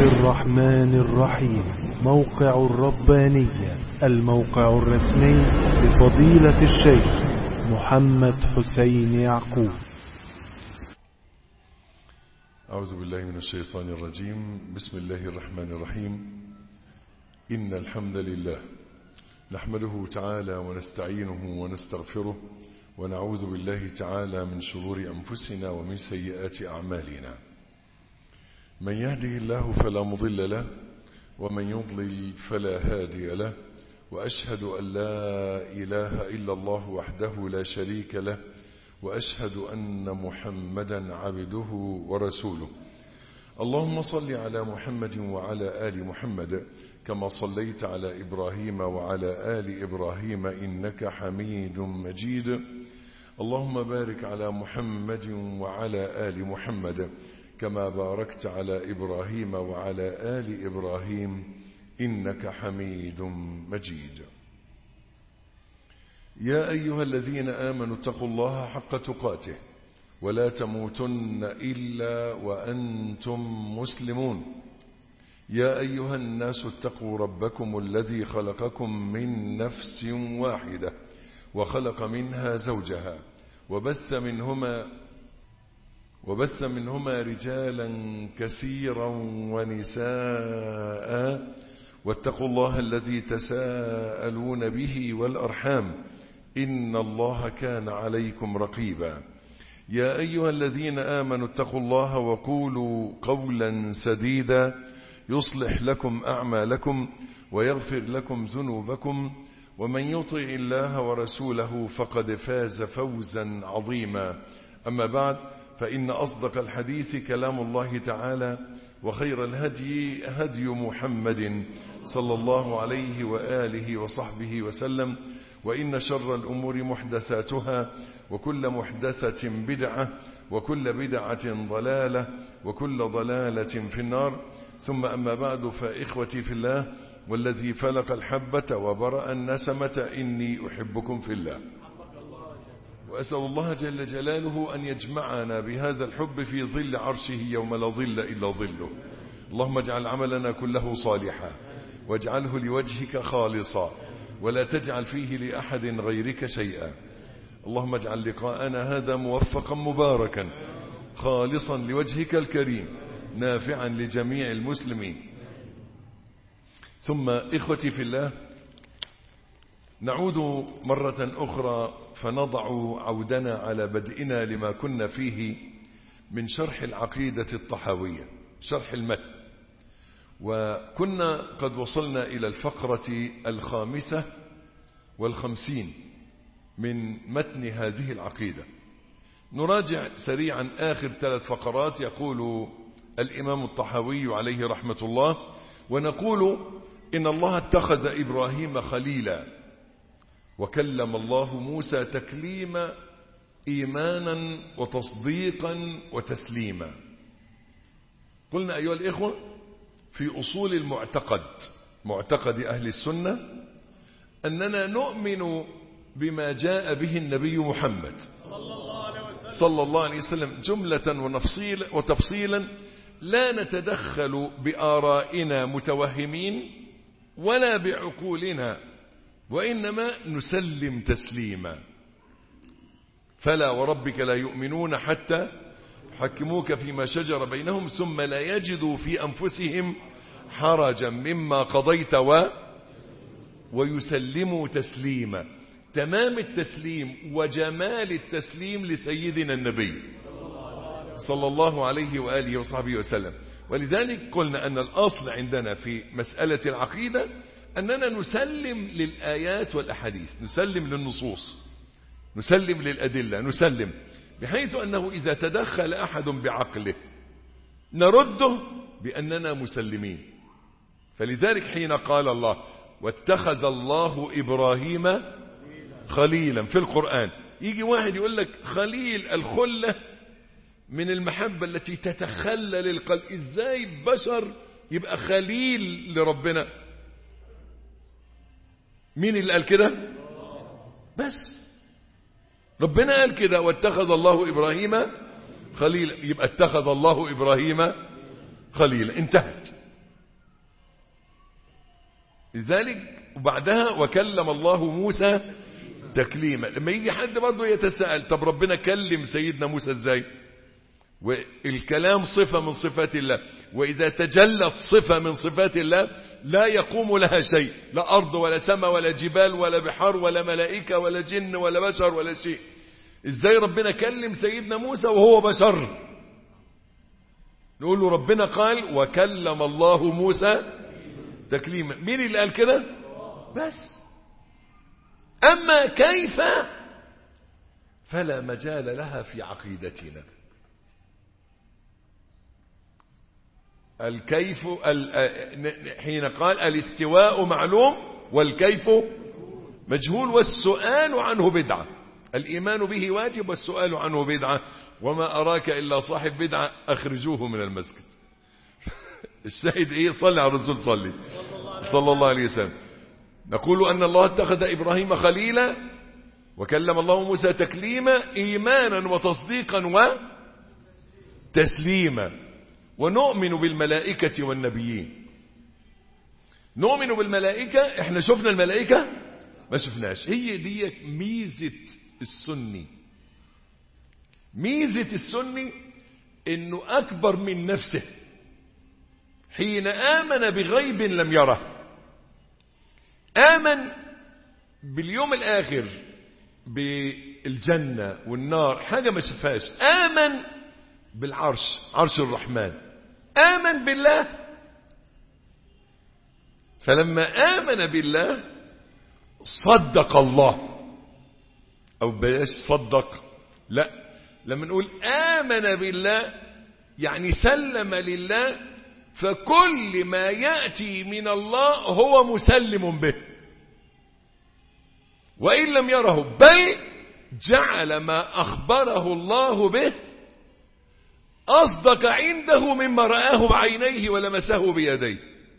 الرحمن الرحيم. موقع الربانية، الموقع الرسمي لفضيلة الشيخ محمد حسين يعقوب. أعوذ بالله من الشيطان الرجيم. بسم الله الرحمن الرحيم. إن الحمد لله نحمده تعالى ونستعينه ونستغفره، ونعوذ بالله تعالى من شرور أنفسنا ومن سيئات أعمالنا. من يهده الله فلا مضل له، ومن يضلل فلا هادي له، وأشهد أن لا إله إلا الله وحده لا شريك له، وأشهد أن محمدا عبده ورسوله. اللهم صل على محمد وعلى آل محمد كما صليت على إبراهيم وعلى آل إبراهيم إنك حميد مجيد. اللهم بارك على محمد وعلى آل محمد كما باركت على إبراهيم وعلى آل إبراهيم إنك حميد مجيد. يا أيها الذين آمنوا اتقوا الله حق تقاته ولا تموتن إلا وأنتم مسلمون. يا أيها الناس اتقوا ربكم الذي خلقكم من نفس واحدة وخلق منها زوجها وبث منهما رجالا كثيرا ونساء، واتقوا الله الذي تساءلون به والأرحام إن الله كان عليكم رقيبا. يا أيها الذين آمنوا اتقوا الله وقولوا قولا سديدا يصلح لكم أعمالكم ويغفر لكم ذنوبكم، ومن يطع الله ورسوله فقد فاز فوزا عظيما. أما بعد، فإن أصدق الحديث كلام الله تعالى، وخير الهدي هدي محمد صلى الله عليه وآله وصحبه وسلم، وإن شر الأمور محدثاتها، وكل محدثة بدعة، وكل بدعة ضلالة، وكل ضلالة في النار. ثم أما بعد، فإخوتي في الله والذي فلق الحبة وبرأ النسمة إني أحبكم في الله، وأسأل الله جل جلاله أن يجمعنا بهذا الحب في ظل عرشه يوم لا ظل إلا ظله. اللهم اجعل عملنا كله صالحا، واجعله لوجهك خالصا، ولا تجعل فيه لأحد غيرك شيئا. اللهم اجعل لقاءنا هذا موفقا مباركا خالصا لوجهك الكريم نافعا لجميع المسلمين. ثم إخوتي في الله، نعود مرة أخرى فنضع عودنا على بدئنا لما كنا فيه من شرح العقيدة الطحاوية، شرح المتن، وكنا قد وصلنا إلى الفقرة 55 من متن هذه العقيدة. نراجع سريعا آخر 3 فقرات يقول الإمام الطحاوي عليه رحمة الله، ونقول إن الله اتخذ إبراهيم خليلا، وكلم الله موسى تكليما، إيمانا وتصديقا وتسليما. قلنا أيها الإخوة، في أصول المعتقد، معتقد أهل السنة، أننا نؤمن بما جاء به النبي محمد صلى الله عليه وسلم جملة وتفصيلا، لا نتدخل بآرائنا متوهمين ولا بعقولنا، وإنما نسلم تسليما. فلا وربك لا يؤمنون حتى يحكموك فيما شجر بينهم ثم لا يجدوا في أنفسهم حرجا مما قضيت ويسلموا تسليما. تمام التسليم وجمال التسليم لسيدنا النبي صلى الله عليه وآله وصحبه وسلم. ولذلك قلنا أن الأصل عندنا في مسألة العقيدة أننا نسلم للآيات والأحاديث، نسلم للنصوص، نسلم للأدلة، نسلم، بحيث أنه إذا تدخل أحد بعقله نرده بأننا مسلمين. فلذلك حين قال الله واتخذ الله إبراهيم خليلا في القرآن، يجي واحد يقول لك خليل، الخلة من المحبة التي تتخلل القلب، ازاي بشر يبقى خليل لربنا؟ مين اللي قال كده؟ بس ربنا قال كده، واتخذ الله إبراهيم خليلا، يبقى اتخذ الله إبراهيم خليلا، انتهت. لذلك وبعدها وكلم الله موسى تكليما. لما يجي حد برضه يتساءل طب ربنا كلم سيدنا موسى ازاي؟ والكلام صفة من صفات الله، وإذا تجلت صفة من صفات الله لا يقوم لها شيء، لا أرض ولا سماء ولا جبال ولا بحار ولا ملائكة ولا جن ولا بشر ولا شيء. ازاي ربنا كلم سيدنا موسى وهو بشر؟ نقول له ربنا قال وكلم الله موسى تكليما. مين اللي قال كده؟ بس. أما كيف فلا مجال لها في عقيدتنا. الكيف حين قال الاستواء معلوم والكيف مجهول والسؤال عنه بدعة. الإيمان به واجب والسؤال عنه بدعة، وما أراك إلا صاحب بدعة أخرجوه من المسجد. الشاهد إيه؟ صلي على الرسول صلى الله عليه وسلم. نقول أن الله اتخذ إبراهيم خليلا وكلم الله موسى تكليما إيمانا وتصديقا وتسليما. ونؤمن بالملائكة والنبيين. نؤمن بالملائكة. احنا شفنا الملائكة؟ ما شفناش. هي دي ميزة السني. ميزة السني انه اكبر من نفسه حين آمن بغيب لم يره. آمن باليوم الآخر بالجنة والنار حاجة ما شفهاش. آمن بالعرش، عرش الرحمن. آمن بالله. فلما آمن بالله صدق الله، أو بلاش صدق، لا، لما نقول آمن بالله يعني سلم لله، فكل ما يأتي من الله هو مسلم به وإن لم يره، بل جعل ما أخبره الله به أصدق عنده مما رآه بعينيه ولمسه بيديه.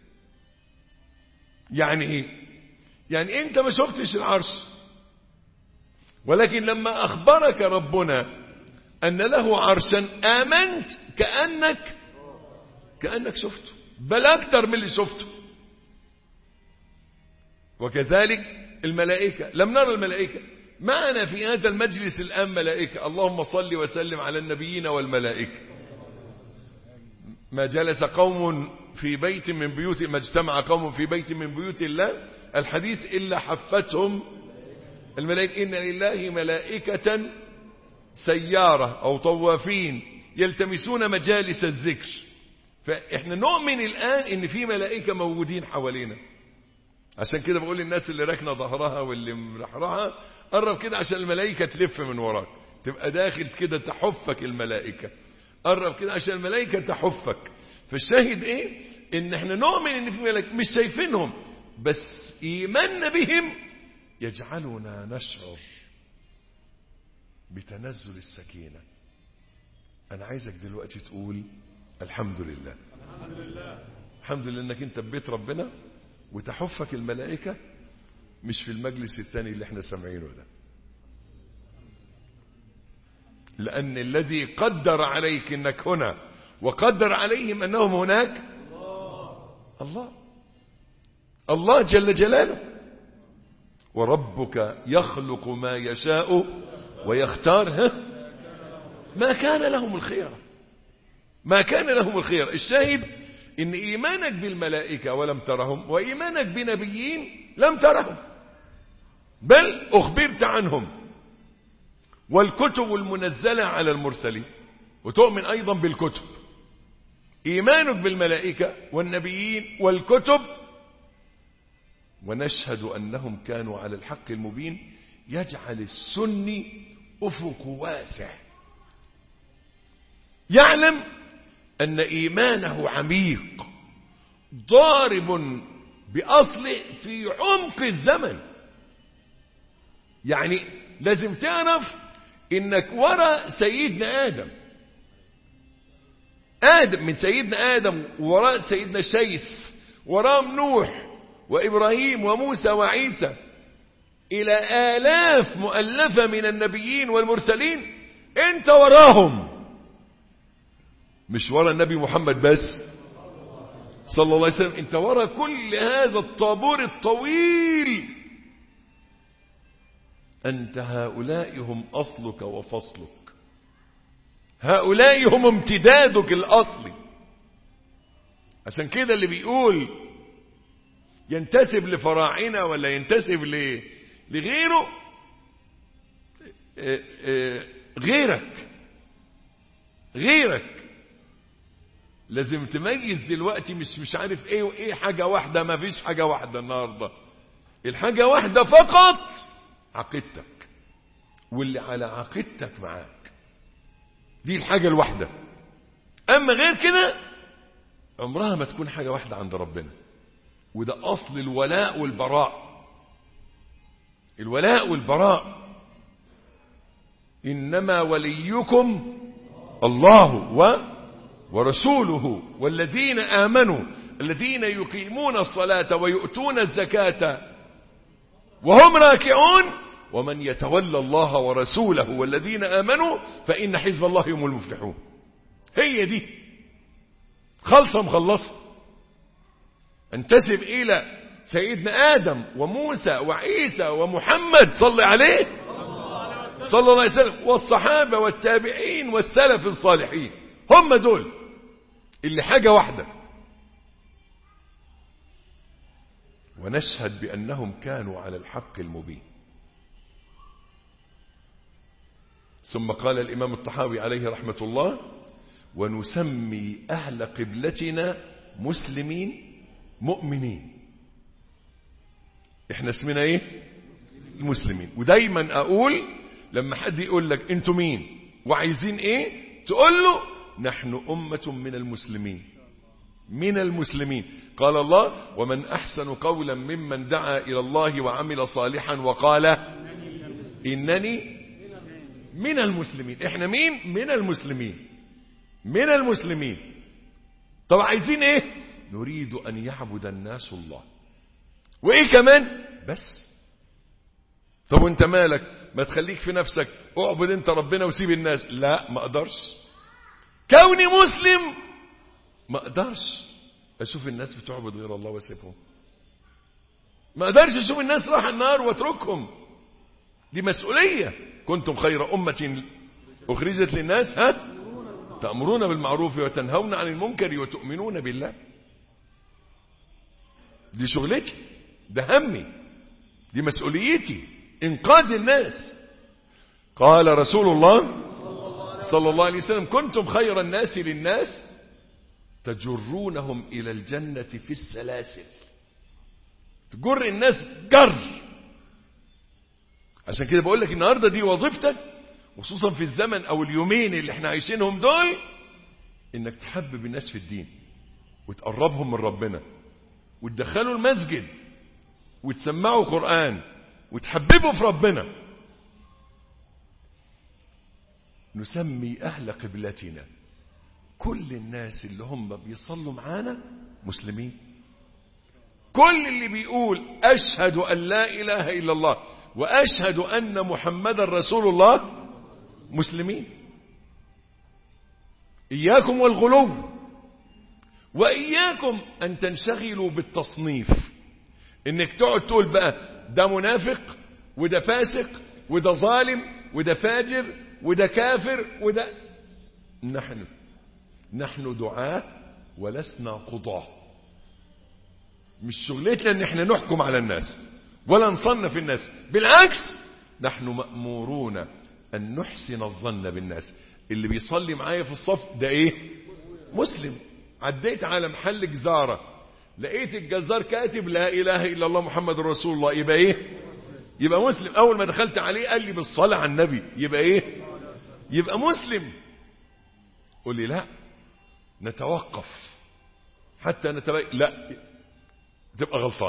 يعني ايه؟ يعني انت ما شفتش العرش، ولكن لما أخبرك ربنا أن له عرشا آمنت كأنك شفته، بل أكثر من اللي شفته. وكذلك الملائكة، لم نرى الملائكة. معنا في هذا المجلس الآن ملائكة. اللهم صل وسلم على النبيين والملائكة. ما جلس قوم في بيت من بيوت، ما اجتمع قوم في بيت من بيوت الله الحديث إلا حفتهم الملائكة. إن لله ملائكة سيارة أو طوافين يلتمسون مجالس الذكر. فإحنا نؤمن الآن إن في ملائكة موجودين حوالينا. عشان كده بقول للناس اللي راكنه ظهرها واللي مرحرها قرب كده عشان الملائكة تلف من وراك، تبقى داخل كده تحفك الملائكة. قرب كده عشان الملائكة تحفك. فالشاهد ايه؟ ان احنا نؤمن ان في ملائكة مش شايفينهم، بس ايماننا بهم يجعلنا نشعر بتنزل السكينة. انا عايزك دلوقتي تقول الحمد لله. الحمد لله. الحمد لله انك انت ببيت ربنا وتحفك الملائكة، مش في المجلس الثاني اللي احنا سامعينه ده. لأن الذي قدر عليك انك هنا وقدر عليهم انهم هناك الله جل جلاله. وربك يخلق ما يشاء ويختار ما كان لهم الخيرة. ما كان لهم الخيرة. الشاهد ان ايمانك بالملائكة ولم ترهم، وايمانك بنبيين لم ترهم، بل اخبرت عنهم، والكتب المنزلة على المرسلين. وتؤمن ايضا بالكتب. ايمانك بالملائكة والنبيين والكتب، ونشهد انهم كانوا على الحق المبين، يجعل السني افق واسع، يعلم ان ايمانه عميق ضارب باصله في عمق الزمن. يعني لازم تعرف انك وراء سيدنا آدم من سيدنا آدم، وراء سيدنا شيث، وراء نوح وإبراهيم وموسى وعيسى، إلى آلاف مؤلفة من النبيين والمرسلين. انت وراهم، مش وراء النبي محمد بس، صلى الله عليه وسلم. انت ورا كل هذا الطابور الطويل انت هؤلاء هم اصلك وفصلك، هؤلاء هم امتدادك الاصلي. عشان كده اللي بيقول ينتسب لفراعنة ولا ينتسب لغيره، غيرك لازم تميز دلوقتي. مش عارف ايه وايه، حاجة واحدة. ما فيش حاجة واحدة النهاردة. الحاجة واحدة فقط، عقيدتك واللي على عقيدتك معاك، دي الحاجة الواحدة. اما غير كده عمرها ما تكون حاجة واحدة عند ربنا. وده اصل الولاء والبراء. الولاء والبراء، انما وليكم الله ورسوله والذين آمنوا الذين يقيمون الصلاة ويؤتون الزكاة وهم راكعون ومن يتولى الله ورسوله والذين آمنوا فإن حزب الله هم المفلحون. هي دي خلصة مخلصة. انتسب إلى سيدنا آدم وموسى وعيسى ومحمد صلى عليه صلى الله عليه وسلم، والصحابة والتابعين والسلف الصالحين. هم دول اللي حاجة واحدة. ونشهد بأنهم كانوا على الحق المبين. ثم قال الإمام الطحاوي عليه رحمة الله: ونسمي أهل قبلتنا مسلمين مؤمنين. احنا اسمنا ايه؟ المسلمين. ودايما اقول لما حد يقول لك انتوا مين وعايزين ايه، تقول له نحن أمة من المسلمين. من المسلمين. قال الله: ومن أحسن قولا ممن دعا إلى الله وعمل صالحا وقال إنني من المسلمين. احنا مين؟ من المسلمين. من المسلمين. طب عايزين ايه؟ نريد أن يعبد الناس الله. وايه كمان؟ بس. طب وانت مالك؟ ما تخليك في نفسك، اعبد انت ربنا وسيب الناس. لا، ما اقدرش. كوني مسلم ما اقدرش اشوف الناس بتعبد غير الله واسيبهم. ما اقدرش اشوف الناس راح النار واتركهم. دي مسؤولية. كنتم خير أمة أخرجت للناس تأمرون بالمعروف وتنهون عن المنكر وتؤمنون بالله. دي شغلتي، ده همي، دي مسؤوليتي، انقاذ الناس. قال رسول الله صلى الله عليه وسلم: كنتم خير الناس للناس تجرونهم إلى الجنة في السلاسل. تجر الناس جر. عشان كده بقول لك النهاردة دي وظيفتك، وخصوصا في الزمن أو اليومين اللي احنا عايشينهم دول، انك تحبب الناس في الدين وتقربهم من ربنا وتدخلوا المسجد وتسمعوا قرآن وتحببوا في ربنا. نسمي أهل قبلتنا كل الناس اللي هم بيصلوا معانا مسلمين. كل اللي بيقول أشهد أن لا إله إلا الله وأشهد أن محمد رسول الله مسلمين. إياكم والغلو، وإياكم أن تنشغلوا بالتصنيف، إنك تقعد تقول بقى ده منافق وده فاسق وده ظالم وده فاجر وده كافر وده. نحن دعاة ولسنا قضاة. مش شغلتنا ان احنا نحكم على الناس ولا نصنف الناس. بالعكس، نحن مأمورون ان نحسن الظن بالناس. اللي بيصلي معايا في الصف ده ايه؟ مسلم. عديت على محل جزارة لقيت الجزار كاتب لا اله الا الله محمد رسول الله، يبقى ايه؟ يبقى مسلم. اول ما دخلت عليه قال لي بالصلاة على النبي، يبقى ايه؟ يبقى مسلم. قول لي لا نتوقف حتى نتبين، لا تبقى غلطان.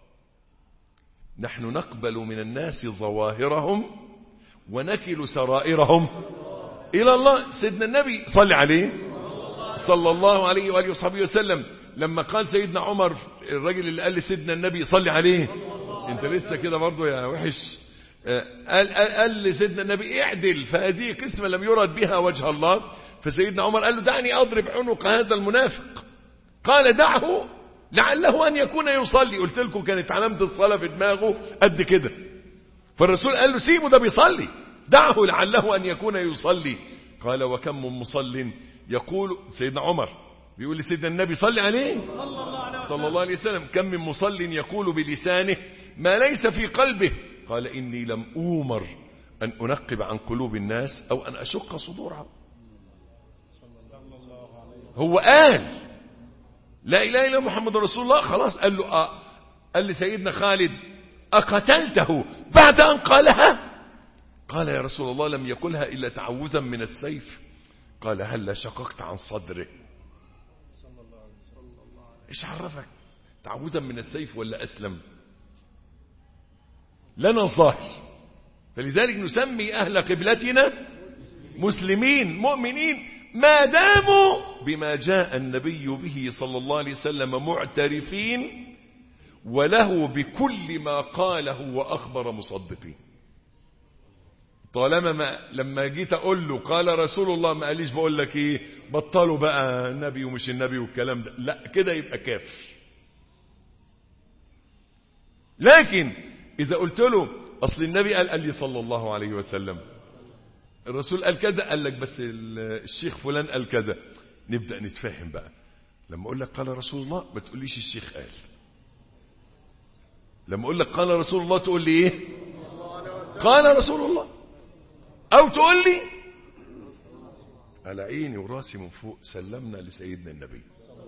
نحن نقبل من الناس ظواهرهم ونكل سرائرهم إلى الله. سيدنا النبي صلى عليه صلى الله عليه وآله وصحبه وسلم لما قال سيدنا عمر، الرجل اللي قال لسيدنا النبي صلى عليه انت لسه كده برضو يا وحش، قال لسيدنا النبي اعدل فهذه قسمة لم يرد بها وجه الله. فسيدنا عمر قال له دعني أضرب عنق هذا المنافق قال دعه لعله أن يكون يصلي. قلت لكم كانت علامة الصلاة في دماغه قد كده، فالرسول قال له سيبه ده بيصلي، دعه لعله أن يكون يصلي. قال وكم من مصل يقول، سيدنا عمر بيقول لسيدنا النبي صلي عليه صلى الله عليه وسلم، كم من مصل يقول بلسانه ما ليس في قلبه. قال إني لم أومر أن أنقب عن قلوب الناس أو أن أشق صدورهم. هو قال لا إله إلا محمد رسول الله، خلاص قال له قال لسيدنا خالد أقتلته بعد أن قالها؟ قال يا رسول الله لم يقلها إلا تعوذا من السيف. قال هل شققت عن صدره؟ إيش عرفك تعوذا من السيف ولا أسلم؟ لنا الظاهر، فلذلك نسمي أهل قبلتنا مسلمين مؤمنين ما داموا بما جاء النبي به صلى الله عليه وسلم معترفين وله بكل ما قاله وأخبر مصدقين. طالما لما جيت أقول له قال رسول الله ما قاليش بقول لك إيه بطلوا بقى النبي ومش النبي والكلام ده، لا كده يبقى كافر. لكن إذا قلت له أصل النبي قال لي صلى الله عليه وسلم، الرسول قال كذا، قال لك بس الشيخ فلان قال كذا، نبدأ نتفاهم بقى. لما أقول لك قال رسول الله ما تقوليش الشيخ قال، لما أقول لك قال رسول الله تقول لي إيه؟ قال رسول الله، أو تقول لي على عيني وراسي من فوق سلمنا لسيدنا النبي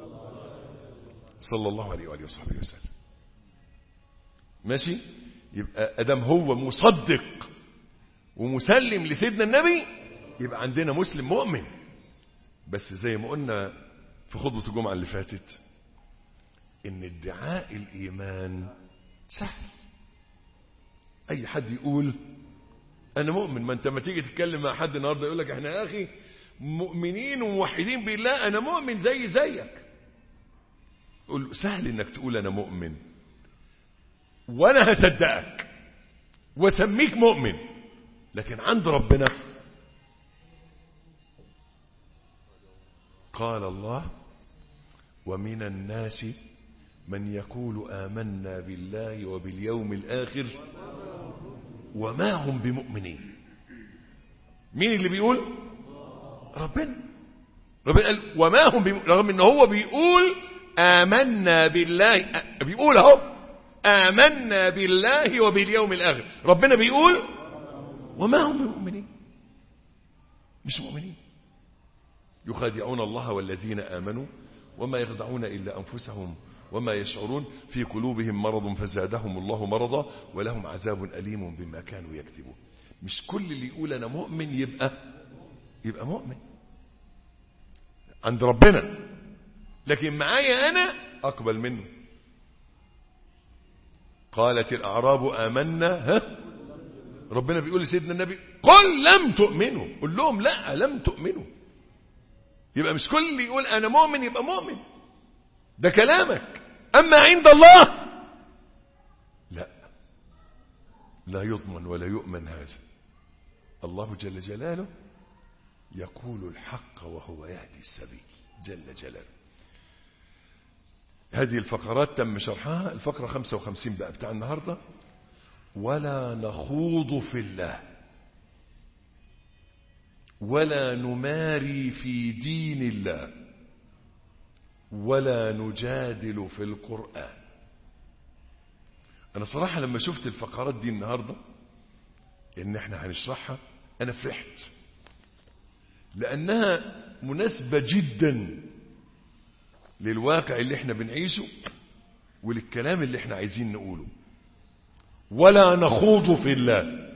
صلى الله عليه وآله وصحبه وسلم. ماشي؟ يبقى أدم هو مصدق ومسلم لسيدنا النبي يبقى عندنا مسلم مؤمن. بس زي ما قلنا في خطبة الجمعة اللي فاتت ان ادعاء الإيمان سهل، أي حد يقول أنا مؤمن. ما أنت ما تيجي تتكلم مع حد النهاردة يقول لك احنا يا أخي مؤمنين وموحدين بالله، أنا مؤمن زيك. قول له سهل إنك تقول أنا مؤمن وأنا هصدقك وسميك مؤمن، لكن عند ربنا قال الله ومن الناس من يقول آمنا بالله وباليوم الآخر وما هم بمؤمنين. مين اللي بيقول؟ ربنا قال وما هم بمؤمنين، رغم ان هو بيقول آمنا بالله، بيقول اهو آمنا بالله وباليوم الآخر، ربنا بيقول وما هم بمؤمنين، مش مؤمنين. يخادعون الله والذين آمنوا وما يخدعون إلا أنفسهم وما يشعرون، في قلوبهم مرض فزادهم الله مرضا ولهم عذاب أليم بما كانوا يكذبون. مش كل اللي يقول أنا مؤمن يبقى مؤمن عند ربنا، لكن معايا أنا أقبل منه. قالت الأعراب آمنا، ربنا بيقول لسيدنا النبي قل لم تؤمنوا، قل لهم لا لم تؤمنوا. يبقى مش كل اللي يقول أنا مؤمن يبقى مؤمن، ده كلامك. أما عند الله لا يضمن ولا يؤمن هذا. الله جل جلاله يقول الحق وهو يهدي السبيل جل جلاله. هذه الفقرات تم شرحها، الفقرة 55 بقى بتاع النهاردة. ولا نخوض في الله ولا نماري في دين الله ولا نجادل في القرآن. أنا صراحة لما شفت الفقرات دي النهاردة إن احنا هنشرحها أنا فرحت، لأنها مناسبة جدا للواقع اللي احنا بنعيشه وللكلام اللي احنا عايزين نقوله. ولا نخوض في الله.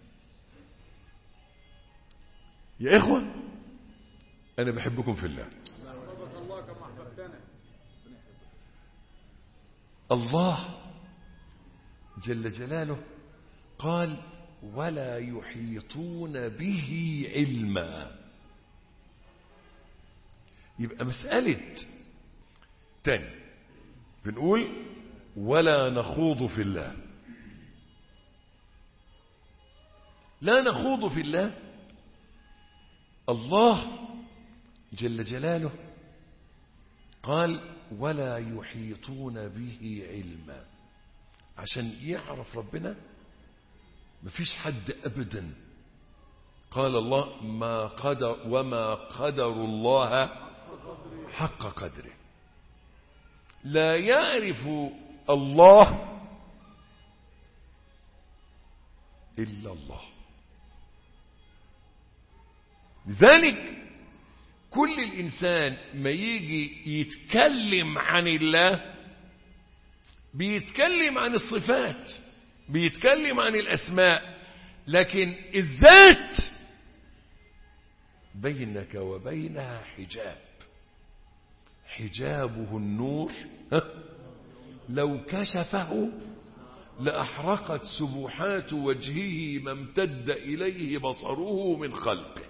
يا إخوة أنا بحبكم في الله. الله جل جلاله قال ولا يحيطون به علما. يبقى مسألة تاني بنقول ولا نخوض في الله. لا نخوض في الله. الله جل جلاله قال ولا يحيطون به علما. عشان يعرف ربنا مفيش حد أبدا. قال الله وما قدر الله حق قدره. لا يعرف الله إلا الله. لذلك كل الإنسان ما يجي يتكلم عن الله بيتكلم عن الصفات، بيتكلم عن الأسماء، لكن الذات بينك وبينها حجاب. حجابه النور لو كشفه لأحرقت سبحات وجهه ما امتد إليه بصره من خلقه.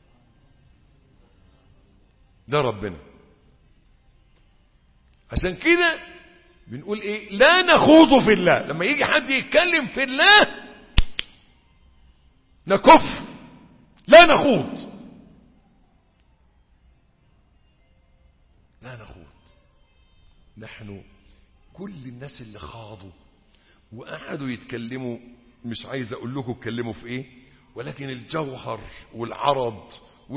ده ربنا. عشان كده بنقول ايه؟ لا نخوض في الله. لما يجي حد يتكلم في الله نكف، لا نخوض، لا نخوض. نحن كل الناس اللي خاضوا وقعدوا يتكلموا، مش عايز اقول لكم اتكلموا في ايه، ولكن الجوهر والعرض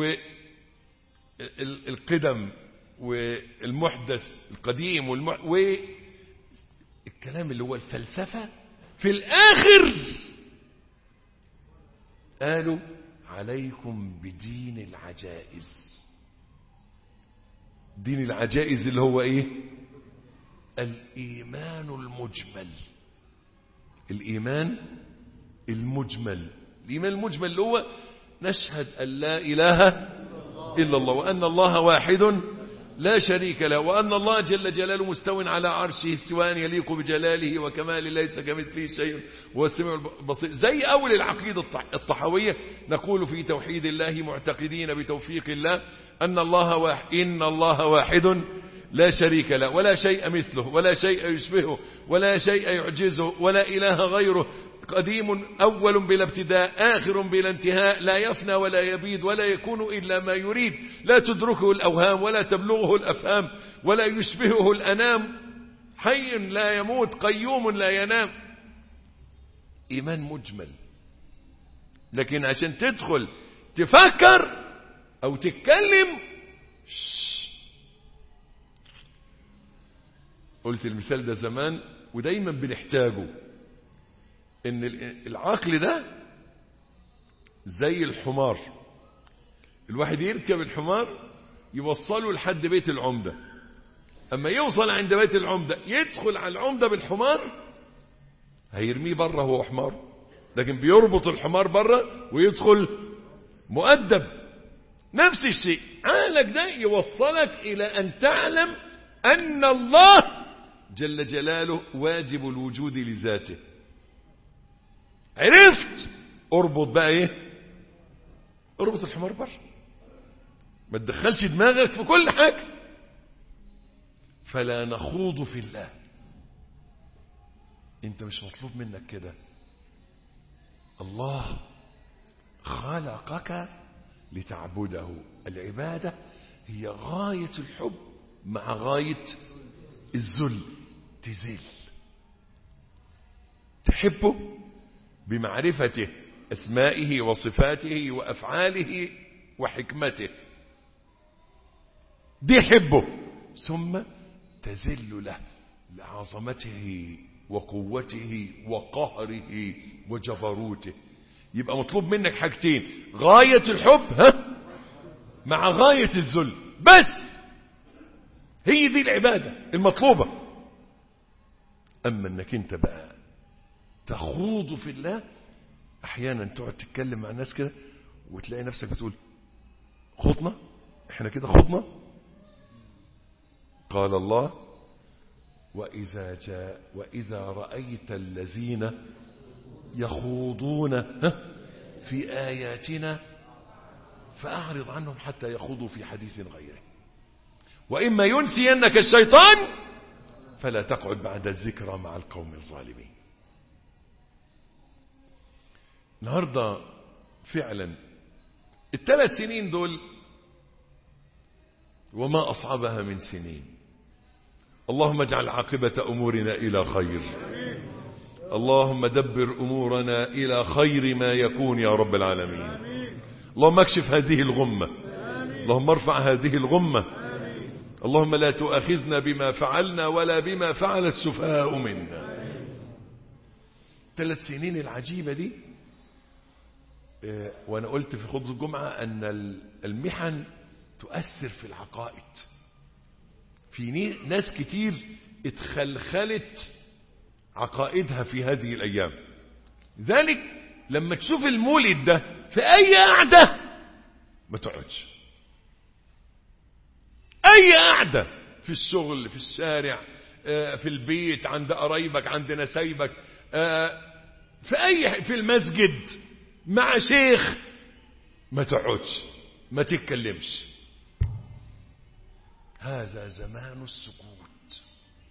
والقدم والمحدث القديم والكلام اللي هو الفلسفة، في الآخر قالوا عليكم بدين العجائز. دين العجائز اللي هو ايه؟ الإيمان المجمل. الإيمان المجمل. الإيمان المجمل اللي هو نشهد أن لا إله إلا الله، وأن الله واحد لا شريك له، وأن الله جل جلاله مستو على عرشه استواء يليق بجلاله وكماله ليس كمثله شيء وهو السميع البصير. زي أول العقيدة الطحاوية نقول في توحيد الله معتقدين بتوفيق الله أن إن الله واحد لا شريك له ولا شيء مثله ولا شيء يشبهه ولا شيء يعجزه ولا إله غيره، قديم أول بلا ابتداء آخر بلا انتهاء، لا يفنى ولا يبيد ولا يكون إلا ما يريد، لا تدركه الأوهام ولا تبلغه الأفهام ولا يشبهه الأنام، حي لا يموت قيوم لا ينام. إيمان مجمل. لكن عشان تدخل تفكر أو تتكلم قلت المثال ده زمان ودايما بنحتاجه، ان العقل ده زي الحمار. الواحد يركب الحمار يوصله لحد بيت العمدة، اما يوصل عند بيت العمدة يدخل على العمدة بالحمار هيرميه بره هو حمار، لكن بيربط الحمار بره ويدخل مؤدب. نفس الشيء عقلك ده يوصلك الى ان تعلم ان الله جل جلاله واجب الوجود لذاته. عرفت؟ اربط بقى ايه؟ اربط الحمار بره، ما تدخلش دماغك في كل حاجة. فلا نخوض في الله. انت مش مطلوب منك كده. الله خلقك لتعبده. العبادة هي غاية الحب مع غاية الذل. تذل، تحبه بمعرفته أسمائه وصفاته وأفعاله وحكمته، دي حبه، ثم تذل له لعظمته وقوته وقهره وجبروته. يبقى مطلوب منك حاجتين، غاية الحب مع غاية الذل، بس هي دي العبادة المطلوبة. أما أنك أنت بقى تخوض في الله، أحيانا تقعد تتكلم مع الناس كده وتلاقي نفسك بتقول خضنا، احنا كده خضنا. قال الله وإذا رأيت الذين يخوضون في آياتنا فأعرض عنهم حتى يخوضوا في حديث غيره وإما ينسينك الشيطان فلا تقعد بعد الذكرى مع القوم الظالمين. النهاردة فعلا ال3 سنين دول وما أصعبها من سنين، اللهم اجعل عاقبة أمورنا إلى خير. اللهم دبر أمورنا إلى خير ما يكون يا رب العالمين. اللهم اكشف هذه الغمة. اللهم ارفع هذه الغمة. اللهم لا تؤاخذنا بما فعلنا ولا بما فعل السفهاء منا. 3 سنين العجيبة دي، وأنا قلت في خطبة الجمعة أن المحن تؤثر في العقائد. في ناس كتير اتخلخلت عقائدها في هذه الأيام. ذلك لما تشوف المولد ده في أي قعدة ما تقعدش. أي قعدة، في الشغل، في الشارع، في البيت، عند قرايبك، عند نسايبك، في المسجد مع شيخ، ما تقعدش، ما تتكلمش. هذا زمان السكوت.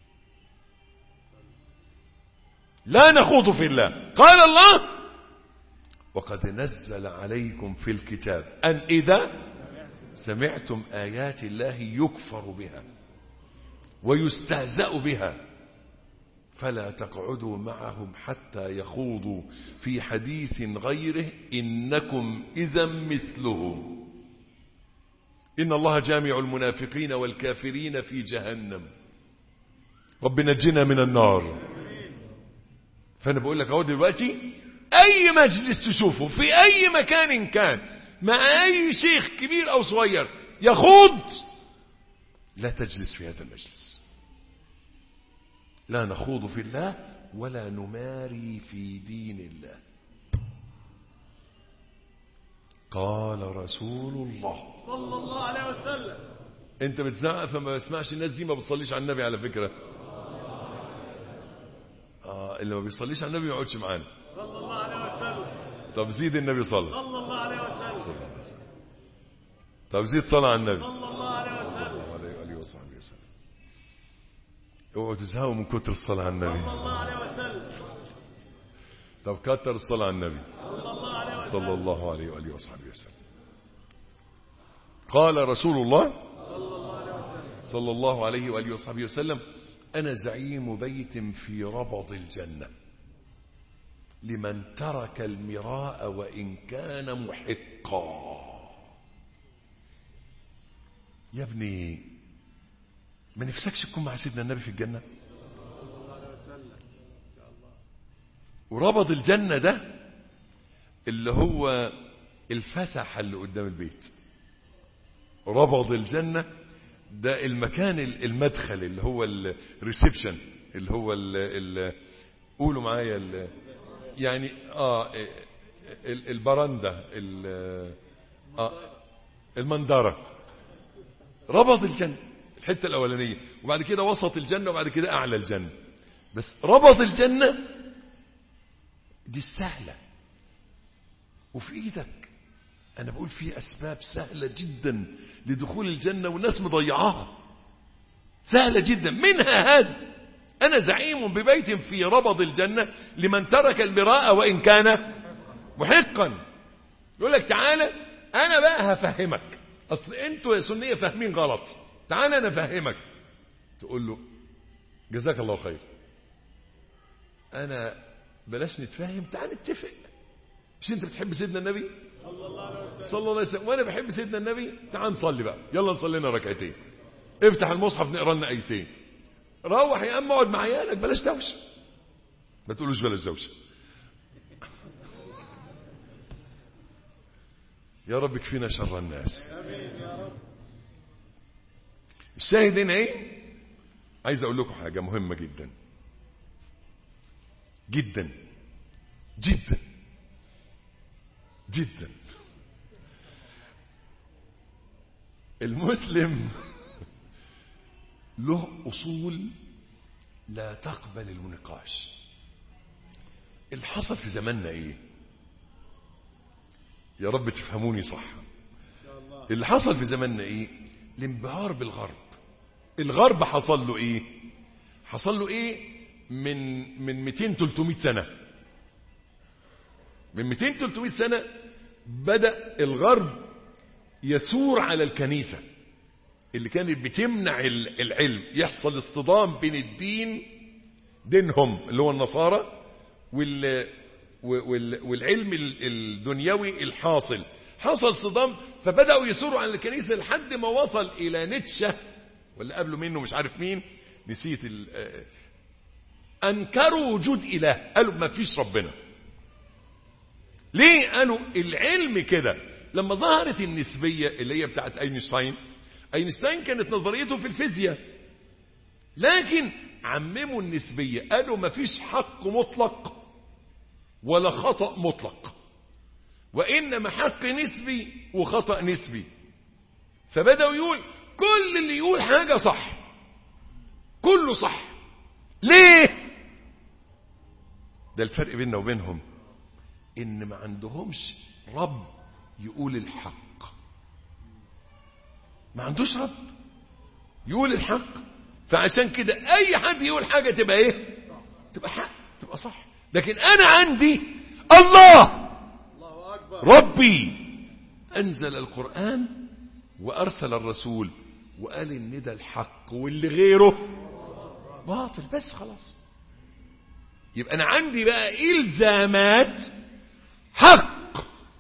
لا نخوض في الله. قال الله: وقد نزل عليكم في الكتاب أن إذا سمعتم آيات الله يكفر بها ويستهزأ بها فلا تقعدوا معهم حتى يخوضوا في حديث غيره إنكم إذا مثلهم إن الله جامع المنافقين والكافرين في جهنم. رب نجنا من النار. فأنا بقول لك أهو دلوقتي، أي مجلس تشوفه في أي مكان كان مع أي شيخ كبير أو صغير يخوض، لا تجلس في هذا المجلس. لا نخوض في الله ولا نماري في دين الله. قال رسول الله صلى الله عليه وسلم. انت بتزعق فما بسمعش. الناس دي ما بتصليش على النبي على فكرة. اللي ما بيصليش على النبي ما يقعدش معانا. صلى الله عليه وسلم. طب زيد النبي صلى الله عليه وسلم. طب زيد صلاة على النبي صلى الله عليه وسلم. صلى الله عليه وصحبه وسلم. اوعوا تزهقوا من كتر الصلاة على النبي. صلى الله عليه وسلم. طب كتر الصلاة على النبي صلى الله عليه وسلم. صلى الله عليه وآله وصحبه وسلم. قال رسول الله صلى الله عليه وآله وصحبه وسلم: أنا زعيم بيت في ربض الجنة لمن ترك المراء وإن كان محقا. يا ابني، ما نفسكش تكون مع سيدنا النبي في الجنة؟ وربض الجنة ده اللي هو الفسحة اللي قدام البيت. ربض الجنة ده المكان المدخل اللي هو الريسبشن، اللي هو قولوا معايا يعني البرندة، المندرة. ربض الجنة الحتة الأولانية، وبعد كده وسط الجنة، وبعد كده أعلى الجنة. بس ربض الجنة دي السهلة وفي إيدك. أنا بقول في أسباب سهلة جدا لدخول الجنة والناس مضيعاها، سهلة جدا. منها هذا: أنا زعيم ببيت في ربض الجنة لمن ترك المراء وإن كان محقا. يقول لك تعالى أنا بقى هفهمك، أصل أنتوا يا سنية فاهمين غلط، تعالى أنا فهمك. تقول له جزاك الله خير، أنا بلاش نتفاهم، تعالى نتفق. مش أنت بتحب سيدنا النبي صلى الله عليه وسلم وأنا بحب سيدنا النبي؟ تعال نصلي بقى، يلا نصلي لنا ركعتين، افتح المصحف نقرأ لنا آيتين، روح يا أما اقعد مع عيالك، بلاش دوشة. ما تقولوش بلاش دوشة. يا رب كفينا شر الناس. الشاهد هنا ايه؟ عايز اقول لكم حاجة مهمة جدا جدا جدا جدا. المسلم له أصول لا تقبل النقاش. اللي حصل في زماننا ايه؟ يا رب تفهموني صح. اللي حصل في زماننا ايه؟ الانبهار بالغرب. الغرب حصل له ايه؟ حصل له ايه من 200-300 سنة. من 200-300 سنة بدأ الغرب يثور على الكنيسة اللي كانت بتمنع العلم، يحصل اصطدام بين الدين، دينهم اللي هو النصارى، والعلم الدنيوي الحاصل، حصل صدام، فبدأوا يسوروا على الكنيسة لحد ما وصل إلى نيتشه ولا قبله منه مش عارف مين، نسيت أنكروا وجود إله، قالوا ما فيش ربنا. ليه؟ قالوا العلم كده. لما ظهرت النسبية اللي هي بتاعت أينشتاين كانت نظريته في الفيزياء، لكن عمموا النسبية، قالوا ما فيش حق مطلق ولا خطأ مطلق، وإنما حق نسبي وخطأ نسبي. فبدأوا يقول كل اللي يقول حاجة صح، كله صح. ليه؟ ده الفرق بيننا وبينهم، إن ما عندهمش رب يقول الحق، ما عندوش رب يقول الحق، فعشان كده أي حد يقول حاجة تبقى إيه؟ تبقى حق، تبقى صح. لكن أنا عندي الله ربي أنزل القرآن وأرسل الرسول وقال إن ده الحق واللي غيره باطل، بس خلاص. يبقى أنا عندي بقى إلزامات حق،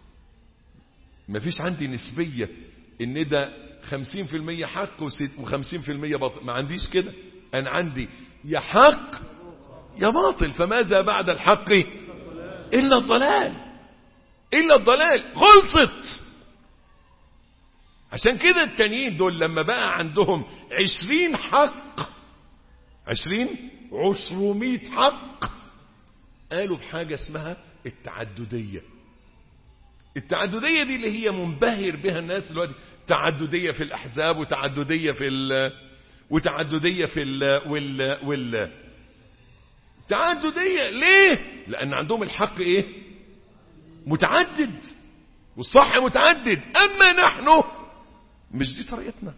مفيش عندي نسبية إن ده 50% حق و50% باطل، ما عنديش كده. أنا عندي يا حق يا باطل، فماذا بعد الحق إلا الضلال، إلا الضلال، خلصت. عشان كده التانيين دول لما بقى عندهم 20 حق، 200 حق، قالوا بحاجة اسمها التعددية. التعددية دي اللي هي منبهر بها الناس دلوقتي، تعددية في الأحزاب وتعددية في تعددية. ليه؟ لأن عندهم الحق إيه؟ متعدد، والصح متعدد. أما نحن مش دي طريقتنا،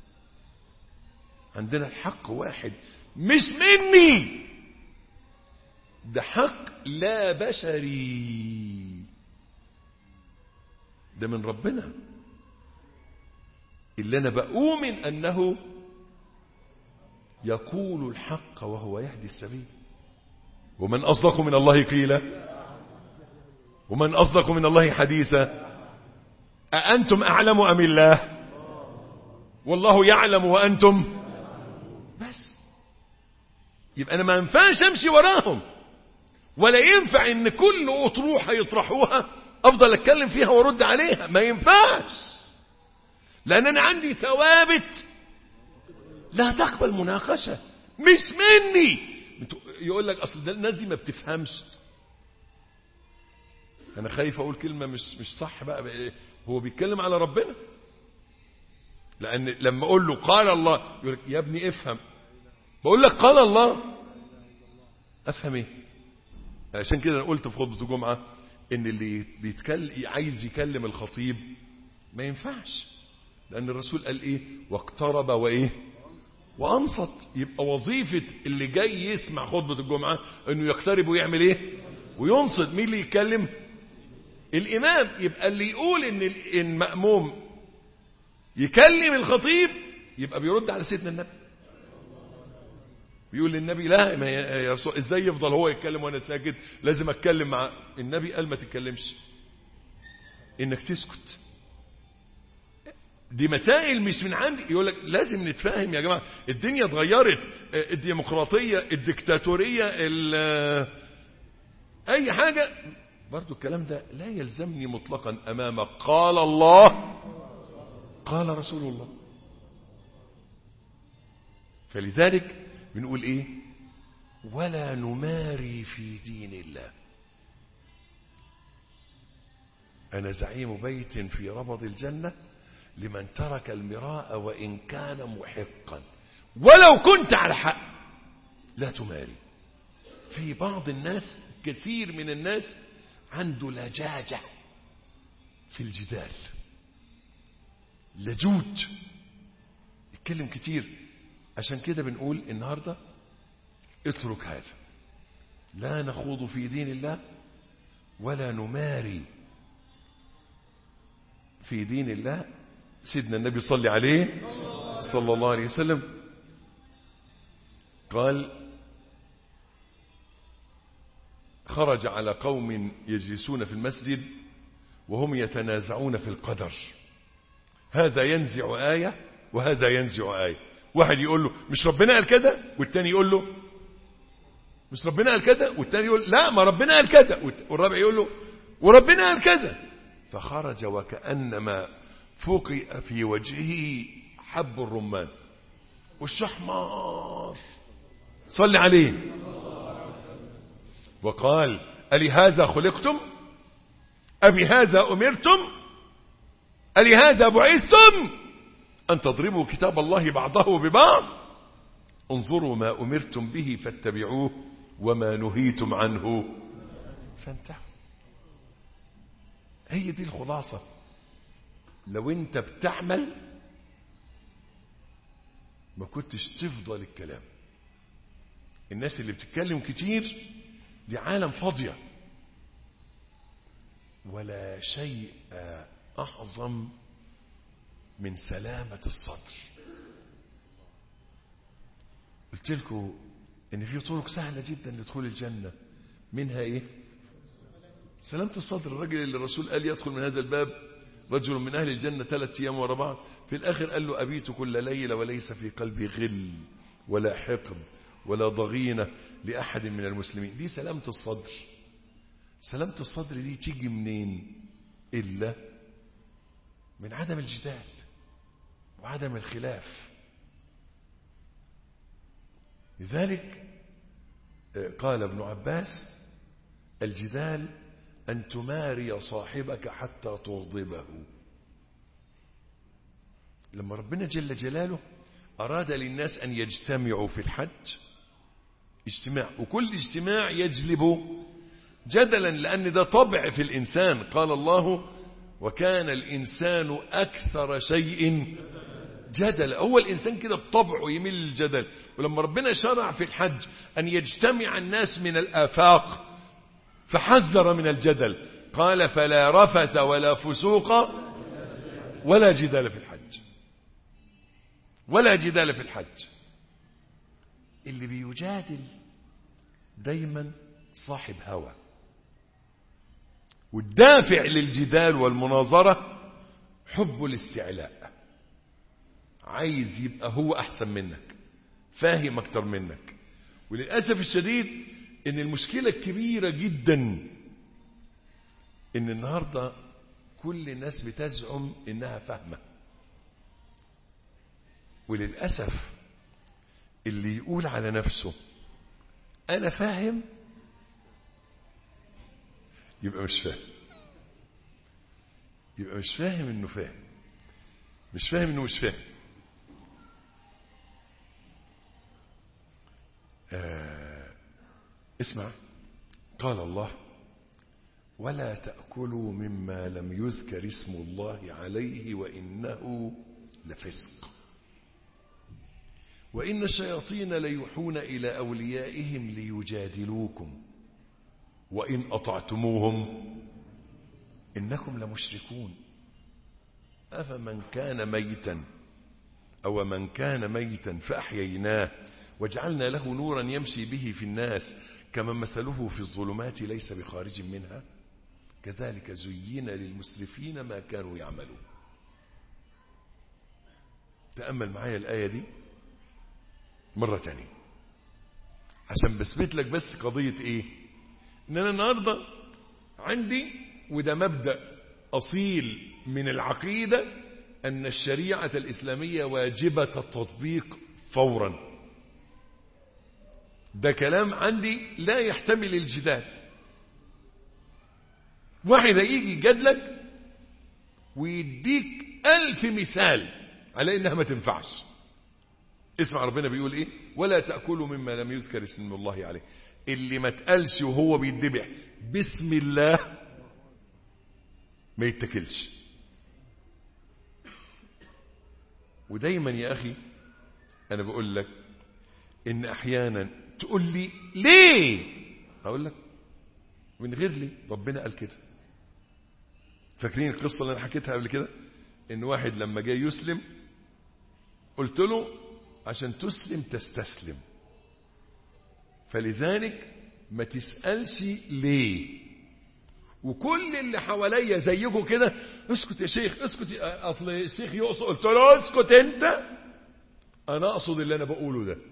عندنا الحق واحد، مش مني، ده حق لا بشري، ده من ربنا، اللي أنا بؤمن أنه يقول الحق وهو يهدي السبيل. ومن أصدق من الله قيلا، ومن أصدق من الله حديثا، أأنتم أعلم أم الله؟ والله يعلم وأنتم. بس يبقى أنا ما ينفعش أمشي وراهم، ولا ينفع إن كل أطروحة يطرحوها أفضل أتكلم فيها وارد عليها، ما ينفعش، لأن أنا عندي ثوابت لا تقبل مناقشة، مش مني. يقول لك أصل الناس دي ما بتفهمش. أنا خايف أقول كلمة مش صح بقى، هو بيتكلم على ربنا، لأن لما أقول له قال الله يقول لك يا ابني افهم، بقول لك قال الله أفهم إيه؟ عشان كده أنا قلت في خطبة الجمعة إن اللي عايز يكلم الخطيب ما ينفعش، لأن الرسول قال إيه؟ واقترب وإيه؟ وأنصت. يبقى وظيفة اللي جاي يسمع خطبة الجمعة إنه يقترب ويعمل إيه؟ وينصت. مين اللي يتكلم؟ الإمام. يبقى اللي يقول إن المأموم يكلم الخطيب يبقى بيرد على سيدنا النبي، بيقول للنبي لا يا رسول ازاي يفضل هو يتكلم وانا ساكت، لازم اتكلم مع النبي. قال ما تتكلمش، انك تسكت. دي مسائل مش من عندي. يقول لك لازم نتفاهم يا جماعه، الدنيا اتغيرت، الديمقراطيه، الدكتاتوريه، اي حاجه. برضو الكلام ده لا يلزمني مطلقا امام قال الله قال رسول الله. فلذلك بنقول ايه؟ ولا نماري في دين الله. انا زعيم بيت في ربض الجنة لمن ترك المراء وان كان محقا ولو كنت على حق. لا تماري. في بعض الناس، كثير من الناس عنده لجاجة في الجدال، لجوج، يتكلم كتير. عشان كده بنقول النهاردة اترك هذا، لا نخوض في دين الله ولا نماري في دين الله. سيدنا النبي صلى عليه صلى الله عليه وسلم قال: خرج على قوم يجلسون في المسجد وهم يتنازعون في القدر، هذا ينزع آية وهذا ينزع آية. واحد يقول له مش ربنا قال كده، والتاني يقول له مش ربنا قال كده، والتاني يقول لا ما ربنا قال كده، والرابع يقول له وربنا قال كده. فخرج وكأنما فوقئ في وجهه حب الرمان والشحمار، صل عليه، وقال: ألهذا خلقتم؟ أبهذا أمرتم؟ ألهذا بعثتم؟ أن تضربوا كتاب الله بعضه ببعض؟ انظروا ما أمرتم به فاتبعوه وما نهيتم عنه فانتهوا. هي دي الخلاصة. لو انت بتعمل ما كنتش تفضل الكلام. الناس اللي بتتكلم كتير دي عالم فاضية، ولا شيء أعظم من سلامة الصدر. قلت لكم ان في طرق سهلة جدا لدخول الجنة، منها ايه؟ سلامة الصدر. الرجل اللي الرسول قال يدخل من هذا الباب رجل من أهل الجنة 3 أيام ورا بعض، في الآخر قال له: أبيت كل ليلة وليس في قلبي غل ولا حقد ولا ضغينة لأحد من المسلمين. دي سلامة الصدر. سلامة الصدر دي تيجي منين إلا من عدم الجدال وعدم الخلاف. لذلك قال ابن عباس: الجدال أن تماري صاحبك حتى تغضبه. لما ربنا جل جلاله أراد للناس أن يجتمعوا في الحج اجتماع، وكل اجتماع يجلب جدلا، لأن ده طبع في الإنسان. قال الله: وكان الإنسان أكثر شيء جدل. هو الإنسان كده بطبعه يميل للجدل. ولما ربنا شرع في الحج أن يجتمع الناس من الآفاق فحذر من الجدل، قال: فلا رفث ولا فسوق ولا جدال في الحج. ولا جدال في الحج. اللي بيجادل دايما صاحب هوى، والدافع للجدال والمناظرة حب الاستعلاء. عايز يبقى هو أحسن منك، فاهم أكتر منك. وللأسف الشديد إن المشكلة الكبيرة جدا إن النهاردة كل الناس بتزعم إنها فاهمة، وللأسف اللي يقول على نفسه أنا فاهم يبقى مش فاهم. يبقى مش فاهم إنه فاهم، مش فاهم إنه مش فاهم. اسمع، قال الله: ولا تأكلوا مما لم يذكر اسم الله عليه وإنه لفسق وإن الشياطين ليوحون إلى أوليائهم ليجادلوكم وإن أطعتموهم إنكم لمشركون أفمن كان ميتا أو من كان ميتا فأحييناه وجعلنا له نورا يمشي به في الناس كمن مثله في الظلمات ليس بخارج منها كذلك زين للمسرفين ما كانوا يعملون. تأمل معايا الآية دي مرة تانية عشان بثبت لك بس قضية ايه، ان انا النهاردة عندي وده مبدأ اصيل من العقيدة ان الشريعة الاسلامية واجبة التطبيق فورا. ده كلام عندي لا يحتمل الجدال. واحد هيجي يجادلك ويديك 1000 مثال على انها ما تنفعش. اسمع ربنا بيقول ايه: ولا تأكلوا مما لم يذكر اسم الله عليه. اللي ما تقالش وهو بيتذبح بسم الله ما يتكلش. ودايما يا اخي انا بقول لك ان احيانا تقول لي ليه، هقول لك من غير ليه. ربنا قال كده. فاكرين القصة اللي انا حكيتها قبل كده ان واحد لما جاي يسلم قلت له عشان تسلم تستسلم، فلذلك ما تسألش ليه. وكل اللي حواليا زيكم كده، اسكت يا شيخ اسكت، اصل الشيخ يقصد. قلت له اسكت انت، انا اقصد اللي انا بقوله ده.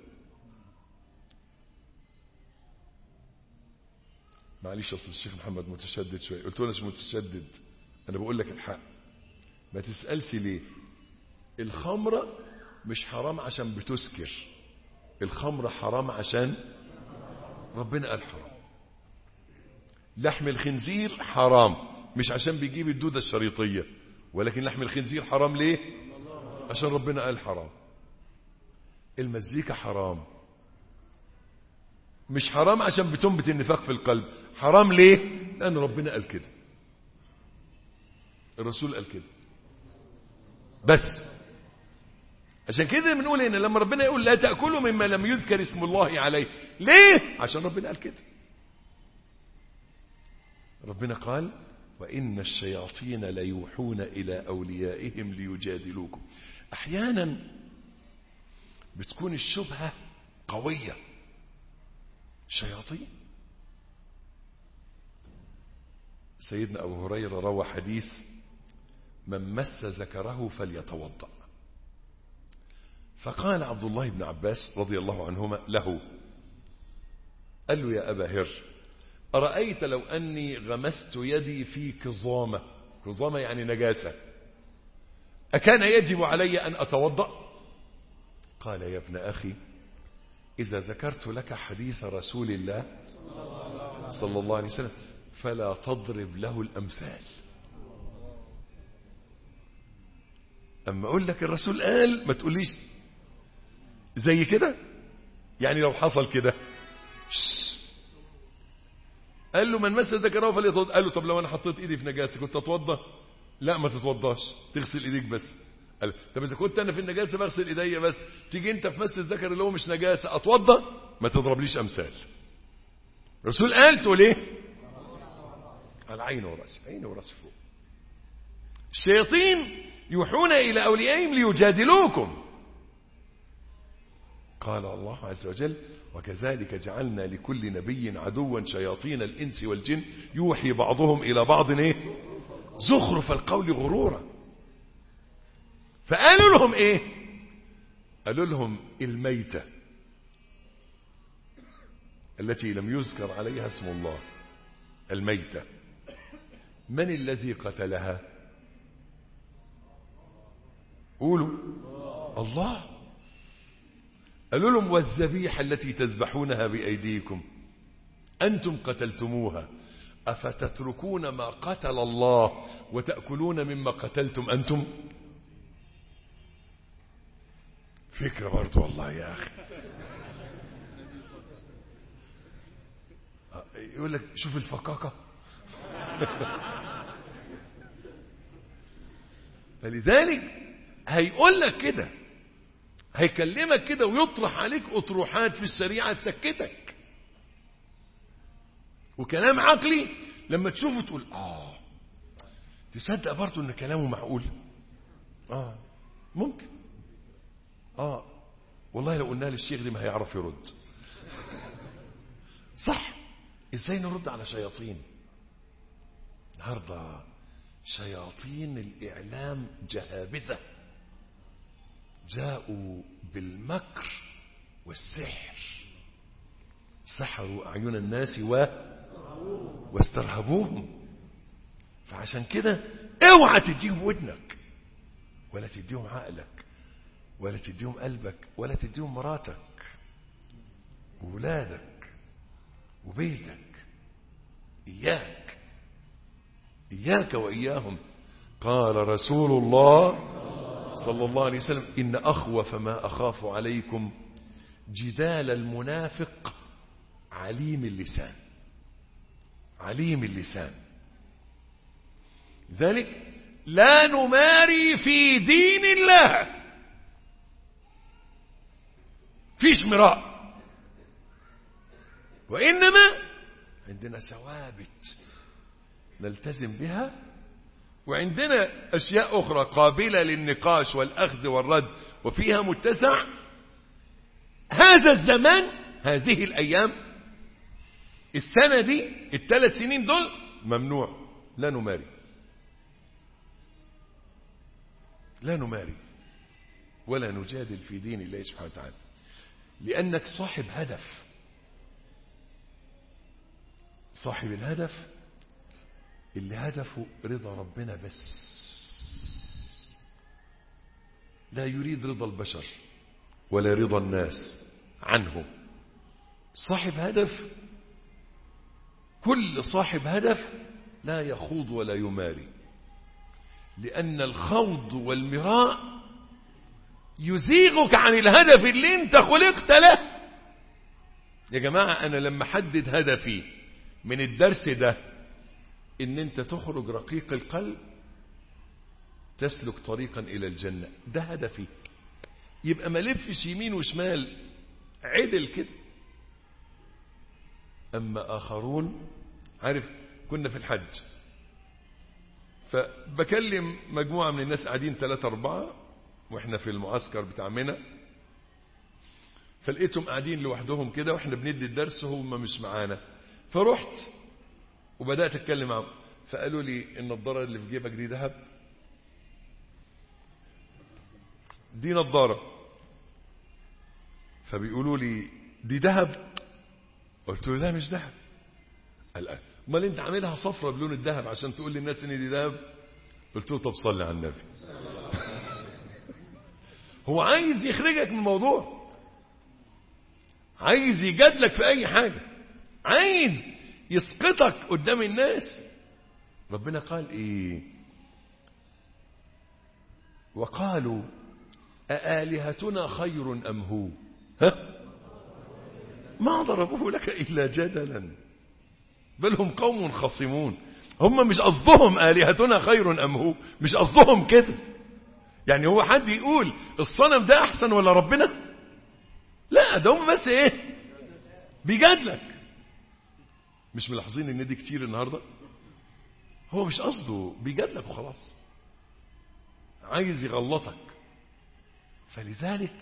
معلش اصل الشيخ محمد متشدد شويه. قلت له انا مش متشدد، انا بقول لك الحق. ما تسألش ليه. الخمرة مش حرام عشان بتسكر، الخمرة حرام عشان ربنا قال حرام. لحم الخنزير حرام مش عشان بيجيب الدودة الشريطية، ولكن لحم الخنزير حرام ليه؟ عشان ربنا قال حرام. المزيكا حرام مش حرام عشان بتنبت النفاق في القلب، حرام ليه؟ لأن ربنا قال كده، الرسول قال كده. بس عشان كده بنقول ان لما ربنا يقول لا تأكلوا مما لم يذكر اسم الله عليه، ليه؟ عشان ربنا قال كده. ربنا قال وإن الشياطين ليوحون إلى أوليائهم ليجادلوكم. أحيانا بتكون الشبهة قوية. شياطين. سيدنا أبو هريرة روى حديث من مس ذكره فليتوضأ. فقال عبد الله بن عباس رضي الله عنهما له، قال له يا أبا هر أرأيت لو أني غمست يدي في كظامة، كظامة يعني نجاسة، أكان يجب علي أن أتوضأ؟ قال يا ابن أخي إذا ذكرت لك حديث رسول الله صلى الله عليه وسلم فلا تضرب له الأمثال. أما أقول لك الرسول قال ما تقوليش زي كده، يعني لو حصل كده قال له من مس ذكره فليتوضأ. قال له طب لو أنا حطيت إيدي في نجاسة كنت أتوضأ؟ لا ما تتوضاش، تغسل إيديك بس. قال طب إذا كنت أنا في النجاسة بغسل إيدي بس، تيجي أنت في مس الذكر اللي هو مش نجاسة أتوضأ؟ ما تضربليش أمثال. الرسول قال تقول إيه؟ على عينه ورأسه، عينه ورأسه فوق. الشياطين يوحون إلى أوليائهم ليجادلوكم. قال الله عز وجل وكذلك جعلنا لكل نبي عدوا شياطين الإنس والجن يوحي بعضهم إلى بعض إيه؟ زخرف القول غرورا. فقالوا لهم إيه؟ قالوا لهم الميتة التي لم يذكر عليها اسم الله، الميتة من الذي قتلها؟ قولوا الله. قالوا لهم والذبيحة التي تذبحونها بأيديكم أنتم قتلتموها أفتتركون ما قتل الله وتأكلون مما قتلتم أنتم؟ فكرة برضو والله يا أخي. يقول لك شوف الفقاقة. فلذلك هيقول لك كده، هيكلمك كده ويطرح عليك أطروحات في الشريعة تسكتك، وكلام عقلي لما تشوفه تقول تصدق برضو ان كلامه معقول. ممكن والله لو قلنا للشيخ دي ما هيعرف يرد. صح. ازاي نرد على شياطين النهارده؟ شياطين الإعلام جهابذة جاءوا بالمكر والسحر، سحروا أعين الناس واسترهبوهم. فعشان كده اوعى تديهم ودنك، ولا تديهم عقلك، ولا تديهم قلبك، ولا تديهم مراتك وولادك وبيتك. إياك وإياهم. قال رسول الله صلى الله عليه وسلم إن أخوف ما أخاف عليكم جدال المنافق عليم اللسان. عليم اللسان. ذلك لا نماري في دين الله، فيش مراء، وإنما عندنا ثوابت نلتزم بها، وعندنا أشياء أخرى قابلة للنقاش والأخذ والرد وفيها متسع. هذا الزمان، هذه الأيام، السنة دي، ال3 سنين دول ممنوع، لا نماري، لا نماري ولا نجادل في دين الله سبحانه وتعالى، لأنك صاحب هدف. صاحب الهدف اللي هدفه رضا ربنا بس، لا يريد رضا البشر ولا رضا الناس عنه. صاحب هدف، كل صاحب هدف لا يخوض ولا يماري، لأن الخوض والمراء يزيغك عن الهدف اللي انت خلقت له. يا جماعة أنا لما حدد هدفي من الدرس ده ان انت تخرج رقيق القلب تسلك طريقا الى الجنة، ده هدفي، يبقى ما لفش يمين وشمال، عدل كده. اما اخرون، عارف كنا في الحج فبكلم مجموعة من الناس قاعدين 3 4 واحنا في المعسكر بتاع منى، فلقيتهم قاعدين لوحدهم كده واحنا بندي الدرس وهم مش معانا، فرحت وبدأت اتكلم معهم، فقالوا لي النضارة اللي في جيبك دي ذهب؟ دي نضارة. فبيقولوا لي دي ذهب؟ قلت له لا مش ذهب. قال امال انت عاملها صفرة بلون الذهب عشان تقول للناس ان دي ذهب؟ قلت له طب صلي على النبي. هو عايز يخرجك من الموضوع، عايز يجادلك في اي حاجة، عايز يسقطك قدام الناس. ربنا قال ايه؟ وقالوا أآلهتنا خير أم هو؟ ما ضربوه لك إلا جدلا بل هم قوم خصمون. هم مش قصدهم آلهتنا خير أم هو، مش قصدهم كده. يعني هو حد يقول الصنم ده أحسن ولا ربنا؟ لا، ده هم بس ايه؟ بيجادلك. مش ملاحظين ان دي كتير النهاردة؟ هو مش قصده، بيجادلك وخلاص، عايز يغلطك. فلذلك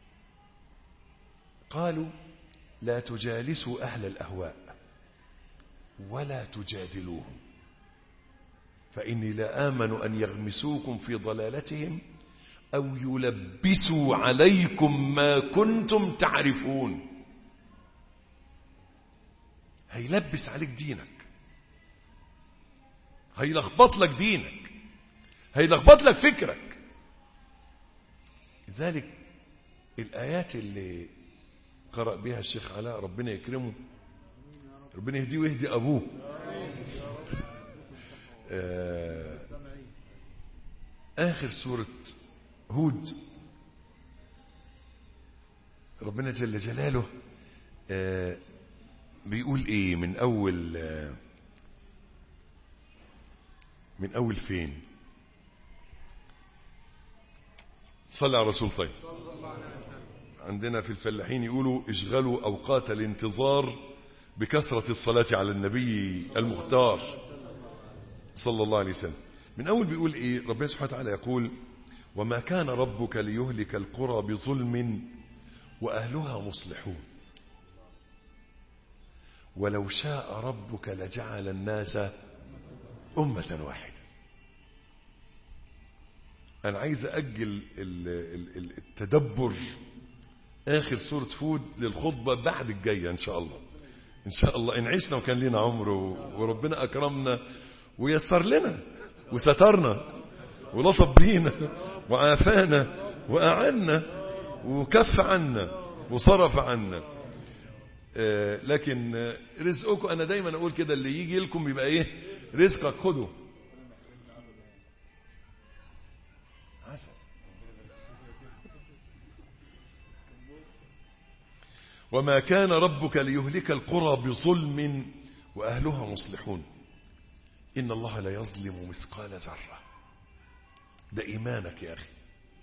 قالوا لا تجالسوا أهل الأهواء ولا تجادلوهم فإني لا آمن أن يغمسوكم في ضلالتهم أو يلبسوا عليكم ما كنتم تعرفون. هيلبس عليك دينك، هيلخبط لك دينك، هيلخبط لك فكرك. لذلك الآيات اللي قرأ بها الشيخ علاء ربنا يكرمه، ربنا يهديه ويهدي أبوه، آخر سورة هود، ربنا جل جلاله بيقول ايه من اول فين؟ صلى على الرسول. طيب عندنا في الفلاحين يقولوا اشغلوا اوقات الانتظار بكثرة الصلاة على النبي المختار صلى الله عليه وسلم. من اول بيقول ايه؟ ربنا سبحانه وتعالى يقول وما كان ربك ليهلك القرى بظلم واهلها مصلحون ولو شاء ربك لجعل الناس أمة واحدة. أنا عايز أجل التدبر آخر سورة هود للخطبة بعد الجاية إن شاء الله. إن شاء الله إن عشنا وكان لنا عمر وربنا أكرمنا ويسر لنا وسترنا ولطف بينا وعافانا وأعنا وكف عنا وصرف عنا. لكن رزقكم أنا دايما أقول كده، اللي يجي لكم يبقى إيه؟ رزقك خده. وما كان ربك ليهلك القرى بظلم وأهلها مصلحون إن الله لا يظلم مثقال ذرة. ده إيمانك يا أخي.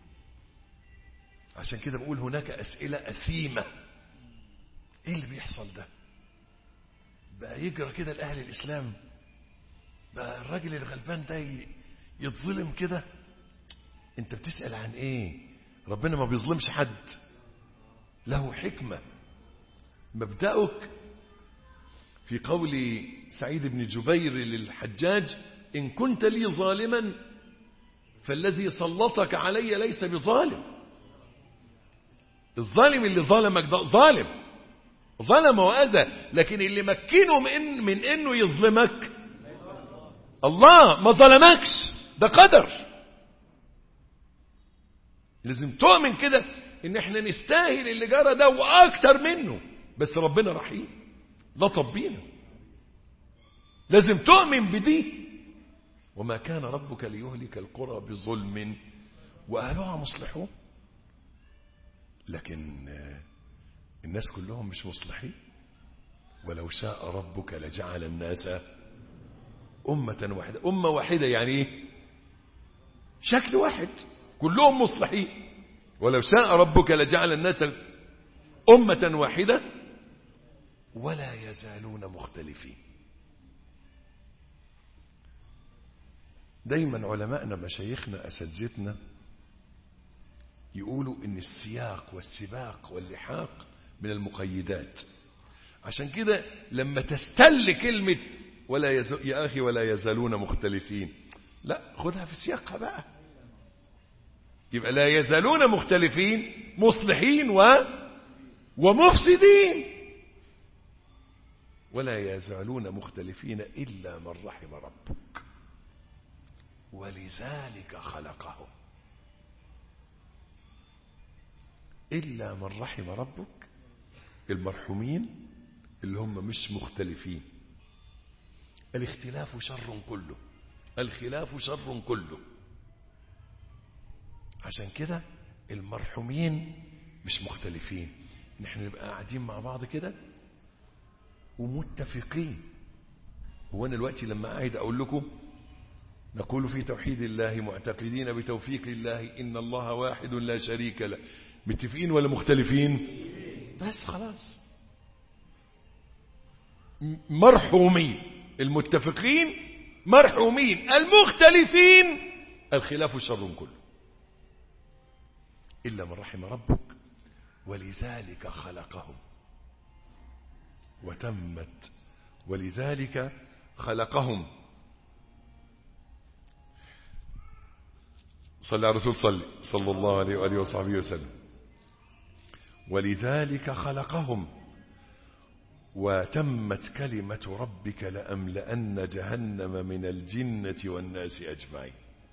عشان كده بقول هناك أسئلة أثيمة. ايه اللي بيحصل ده؟ بقى يجرى كده لأهل الإسلام؟ بقى الراجل الغلبان ده يتظلم كده؟ انت بتسأل عن ايه؟ ربنا ما بيظلمش حد، له حكمة. مبدأك في قول سعيد بن جبير للحجاج: إن كنت لي ظالما فالذي سلطك علي ليس بظالم. الظالم اللي ظلمك ده ظلم وأذى، لكن اللي مكنه من إنه يظلمك الله، ما ظلمكش، ده قدر. لازم تؤمن كده إن احنا نستاهل اللي جرى ده وأكتر منه، بس ربنا رحيم لطف بينا. لازم تؤمن بدي. وما كان ربك ليهلك القرى بظلم وأهلها مصلحون. لكن الناس كلهم مش مصلحين. ولو شاء ربك لجعل الناس أمة واحدة. أمة واحدة يعني ايه؟ شكل واحد، كلهم مصلحين. ولو شاء ربك لجعل الناس أمة واحدة ولا يزالون مختلفين. دايما علماءنا مشايخنا أساتذتنا يقولوا إن السياق والسباق واللحاق من المقيدات. عشان كده لما تستل كلمة يا أخي ولا يزالون مختلفين، لا، خدها في سياقها بقى. يبقى لا يزالون مختلفين، مصلحين ومفسدين. ولا يزالون مختلفين إلا من رحم ربك ولذلك خلقهم. إلا من رحم ربك، المرحومين اللي هم مش مختلفين. الاختلاف شر كله، الخلاف شر كله. عشان كده المرحومين مش مختلفين. نحن نبقى قاعدين مع بعض كده ومتفقين. هو أنا دلوقتي لما قاعد أقول لكم نقول في توحيد الله معتقدين بتوفيق الله إن الله واحد لا شريك له، متفقين ولا مختلفين؟ بس خلاص. مرحومين. المتفقين مرحومين، المختلفين الخلاف شر كله. إلا من رحم ربك ولذلك خلقهم وتمت ولذلك خلقهم. صلى على الرسول صلى الله عليه وآله وصحبه وسلم. ولذلك خلقهم وتمت كلمة ربك لأملأن جهنم من الجنة والناس أجمعين.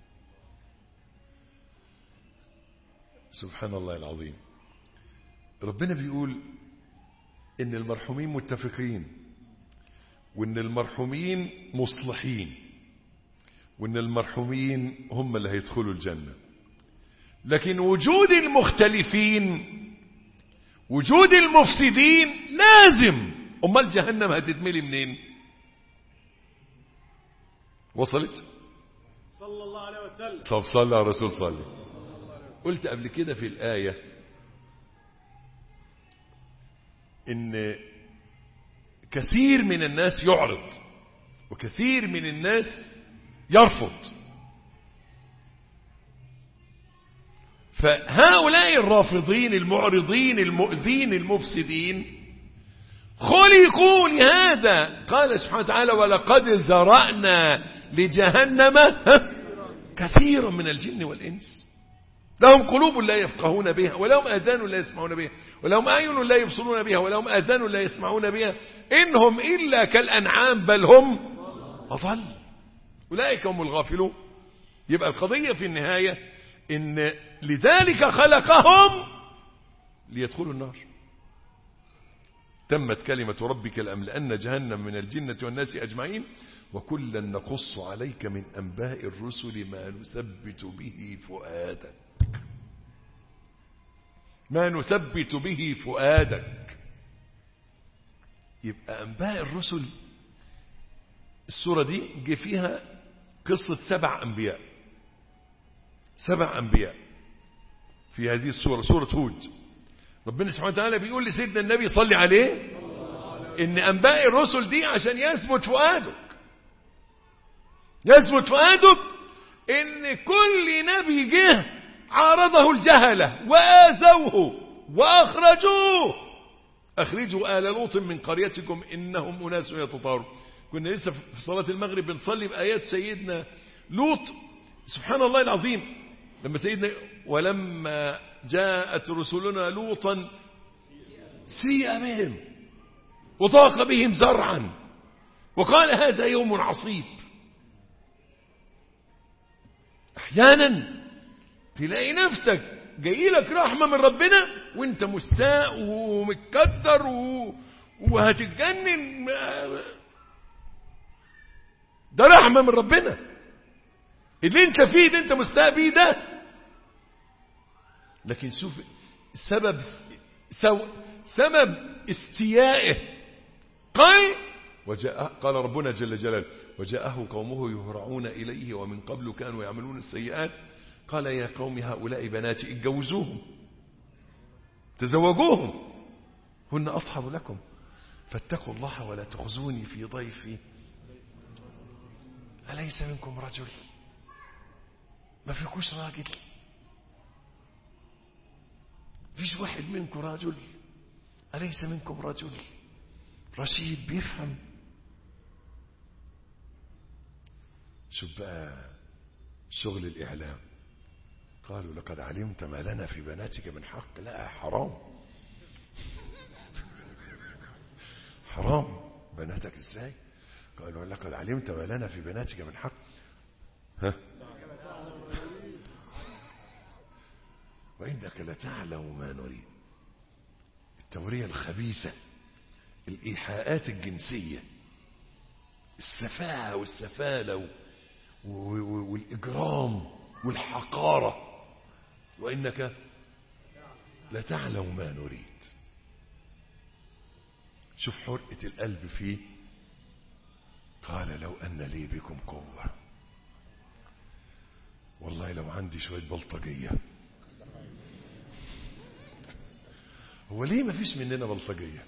سبحان الله العظيم. ربنا بيقول إن المرحومين متفقين، وإن المرحومين مصلحين، وإن المرحومين هم اللي هيدخلوا الجنة. لكن وجود المختلفين، وجود المفسدين لازم. أمال جهنم هتتملي منين؟ وصلت؟ صلى الله عليه وسلم. طب صلى على الرسول صلى. قلت قبل كده في الآية إن كثير من الناس يعرض وكثير من الناس يرفض. فهؤلاء الرافضين المعرضين المؤذين المفسدين خلقوا لهذا. قال سبحانه وتعالى ولقد ذرأنا لجهنم كثيرا من الجن والإنس لهم قلوب لا يفقهون بها ولهم آذان لا يسمعون بها ولهم أعين لا يبصرون بها ولهم آذان لا يسمعون بها إنهم إلا كالأنعام بل هم أضل أولئك هم الغافلون. يبقى القضية في النهاية إن لذلك خلقهم ليدخلوا النار. تمت كلمة ربك لأملأن جهنم من الجنة والناس أجمعين وكلا نقص عليك من أنباء الرسل ما نثبت به فؤادك. ما نثبت به فؤادك. يبقى أنباء الرسل السورة دي جه فيها قصة 7 أنبياء. 7 أنبياء في هذه السورة، سورة هود. ربنا سبحانه وتعالى بيقول لسيدنا النبي صلي عليه إن أنباء الرسل دي عشان يثبت فؤادك. يثبت فؤادك إن كل نبي جه عارضه الجهلة وآذوه وأخرجوه. أخرجوا آل لوط من قريتكم إنهم أناس يتطهرون. كنا لسه في صلاة المغرب بنصلي بآيات سيدنا لوط. سبحان الله العظيم، لما سيدنا ولما جاءت رسلنا لوطا سيء بهم وضاق بهم ذرعا وقال هذا يوم عصيب. احيانا تلاقي نفسك جاي لك رحمة من ربنا وانت مستاء ومتكدر وهتتجنن. ده رحمة من ربنا. اللي انت فيه ده انت مستاء بيه ده. لكن شوف سبب استيائه. قال ربنا جل جلاله وجاءه قومه يهرعون إليه ومن قبل كانوا يعملون السيئات قال يا قوم هؤلاء بناتي اتجوزوهم تزوجوهم هن أطهر لكم فاتقوا الله ولا تخزوني في ضيفي أليس منكم رجل؟ ما فيكوش راجل؟ فيش واحد منكم رجل؟ أليس منكم رجل رشيد بيفهم؟ شوف بقى شغل الإعلام. قالوا لقد علمت ما لنا في بناتك من حق. لا حرام، حرام. بناتك ازاي؟ قالوا لقد علمت ما لنا في بناتك من حق. ها؟ وإنك لتعلم ما نريد. التورية الخبيثة، الإيحاءات الجنسية، السفاهة والسفالة والإجرام والحقارة. وإنك لتعلم ما نريد. شوف حرقة القلب فيه. قال لو أن لي بكم قوة. والله لو عندي شوية بلطجية. هو ليه ما فيش مننا بلطجية؟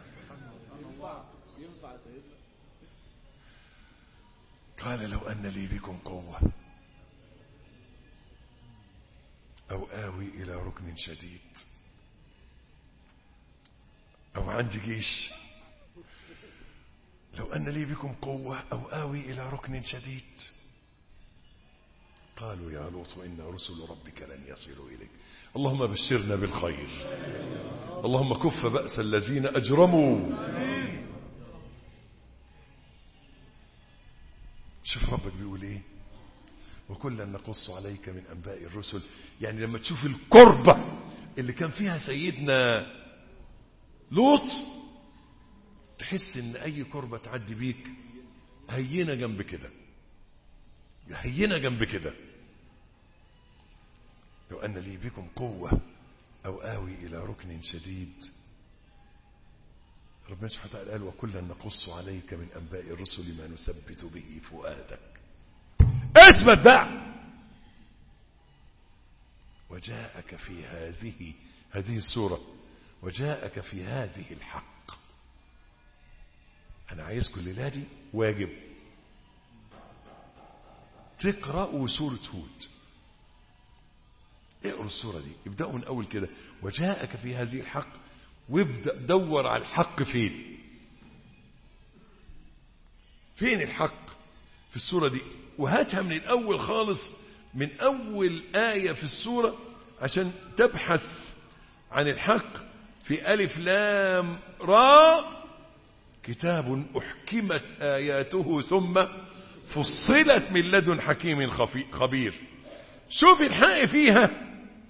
قال لو أن لي بكم قوة أو آوي إلى ركن شديد. أو عندي جيش. لو أن لي بكم قوة أو آوي إلى ركن شديد. قالوا يا لوط إن رسل ربك لن يصلوا إليك. اللهم بشرنا بالخير. اللهم كف بأس الذين أجرموا. شوف ربك بيقول ايه؟ وكلا نقص عليك من أنباء الرسل. يعني لما تشوف الكربة اللي كان فيها سيدنا لوط تحس ان اي كربة تعدي بيك هينة جنب كده، هينة جنب كده. لو أن لي بكم قوة أو آوي إلى ركن شديد. ربنا سبحانه وتعالى قال وكلا نقص عليك من أنباء الرسل ما نثبت به فؤادك. اثبت بقى. وجاءك في هذه السورة وجاءك في هذه الحق. أنا عايزكم الليلة دي واجب تقرأوا سورة هود. اقرأوا السورة دي، ابدأوا من أول كده وجاءك في هذه الحق، وابدأ دور على الحق فين. فين الحق في السورة دي؟ وهاتها من الأول خالص، من أول آية في السورة عشان تبحث عن الحق. في ألف لام را كتاب أحكمت آياته ثم فصلت من لدن حكيم خبير. شوف الحق فيها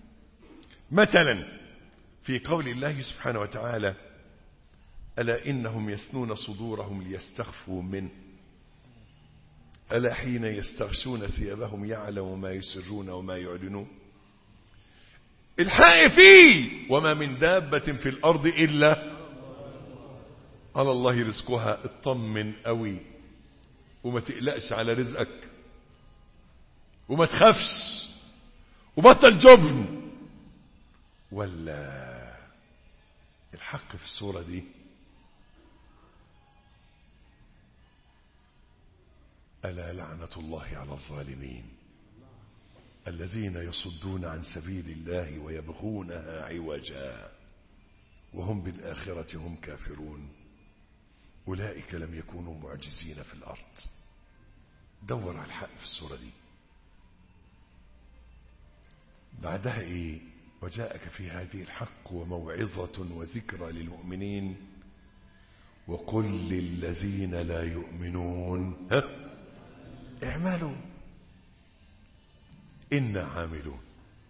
مثلا في قول الله سبحانه وتعالى ألا إنهم يثنون صدورهم ليستخفوا منه ألا حين يستغشون ثيابهم يعلم ما يسرون وما يعلنون. الحق فيه وما من دابة في الأرض إلا على الله رزقها. اطمن قوي وما تقلقش على رزقك وما تخافش وبطل جبن. ولا الحق في السورة دي ألا لعنة الله على الظالمين الذين يصدون عن سبيل الله ويبغونها عوجا وهم بالآخرة هم كافرون أولئك لم يكونوا معجزين في الأرض. دور على الحق في السورة دي. بعدها ايه؟ وجاءك في هذه الحق وموعظة وذكرى للمؤمنين وقل للذين لا يؤمنون اعملوا إنا عاملون.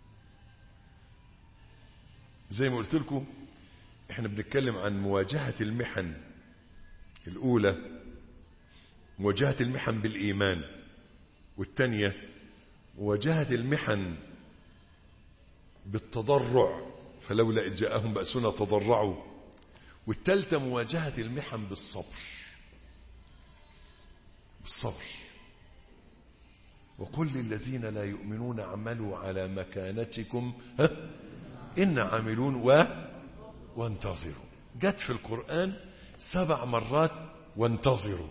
زي ما قلت لكم احنا بنتكلم عن مواجهة المحن الأولى، مواجهة المحن بالإيمان، والثانية مواجهة المحن بالتضرع فلولا إذ جاءهم بأسنا تضرعوا، والثالثة مواجهة المحن بالصبر. وقل للذين لا يؤمنون اعملوا على مكانتكم إن عاملون وانتظروا. جت في القرآن 7 مرات وانتظروا،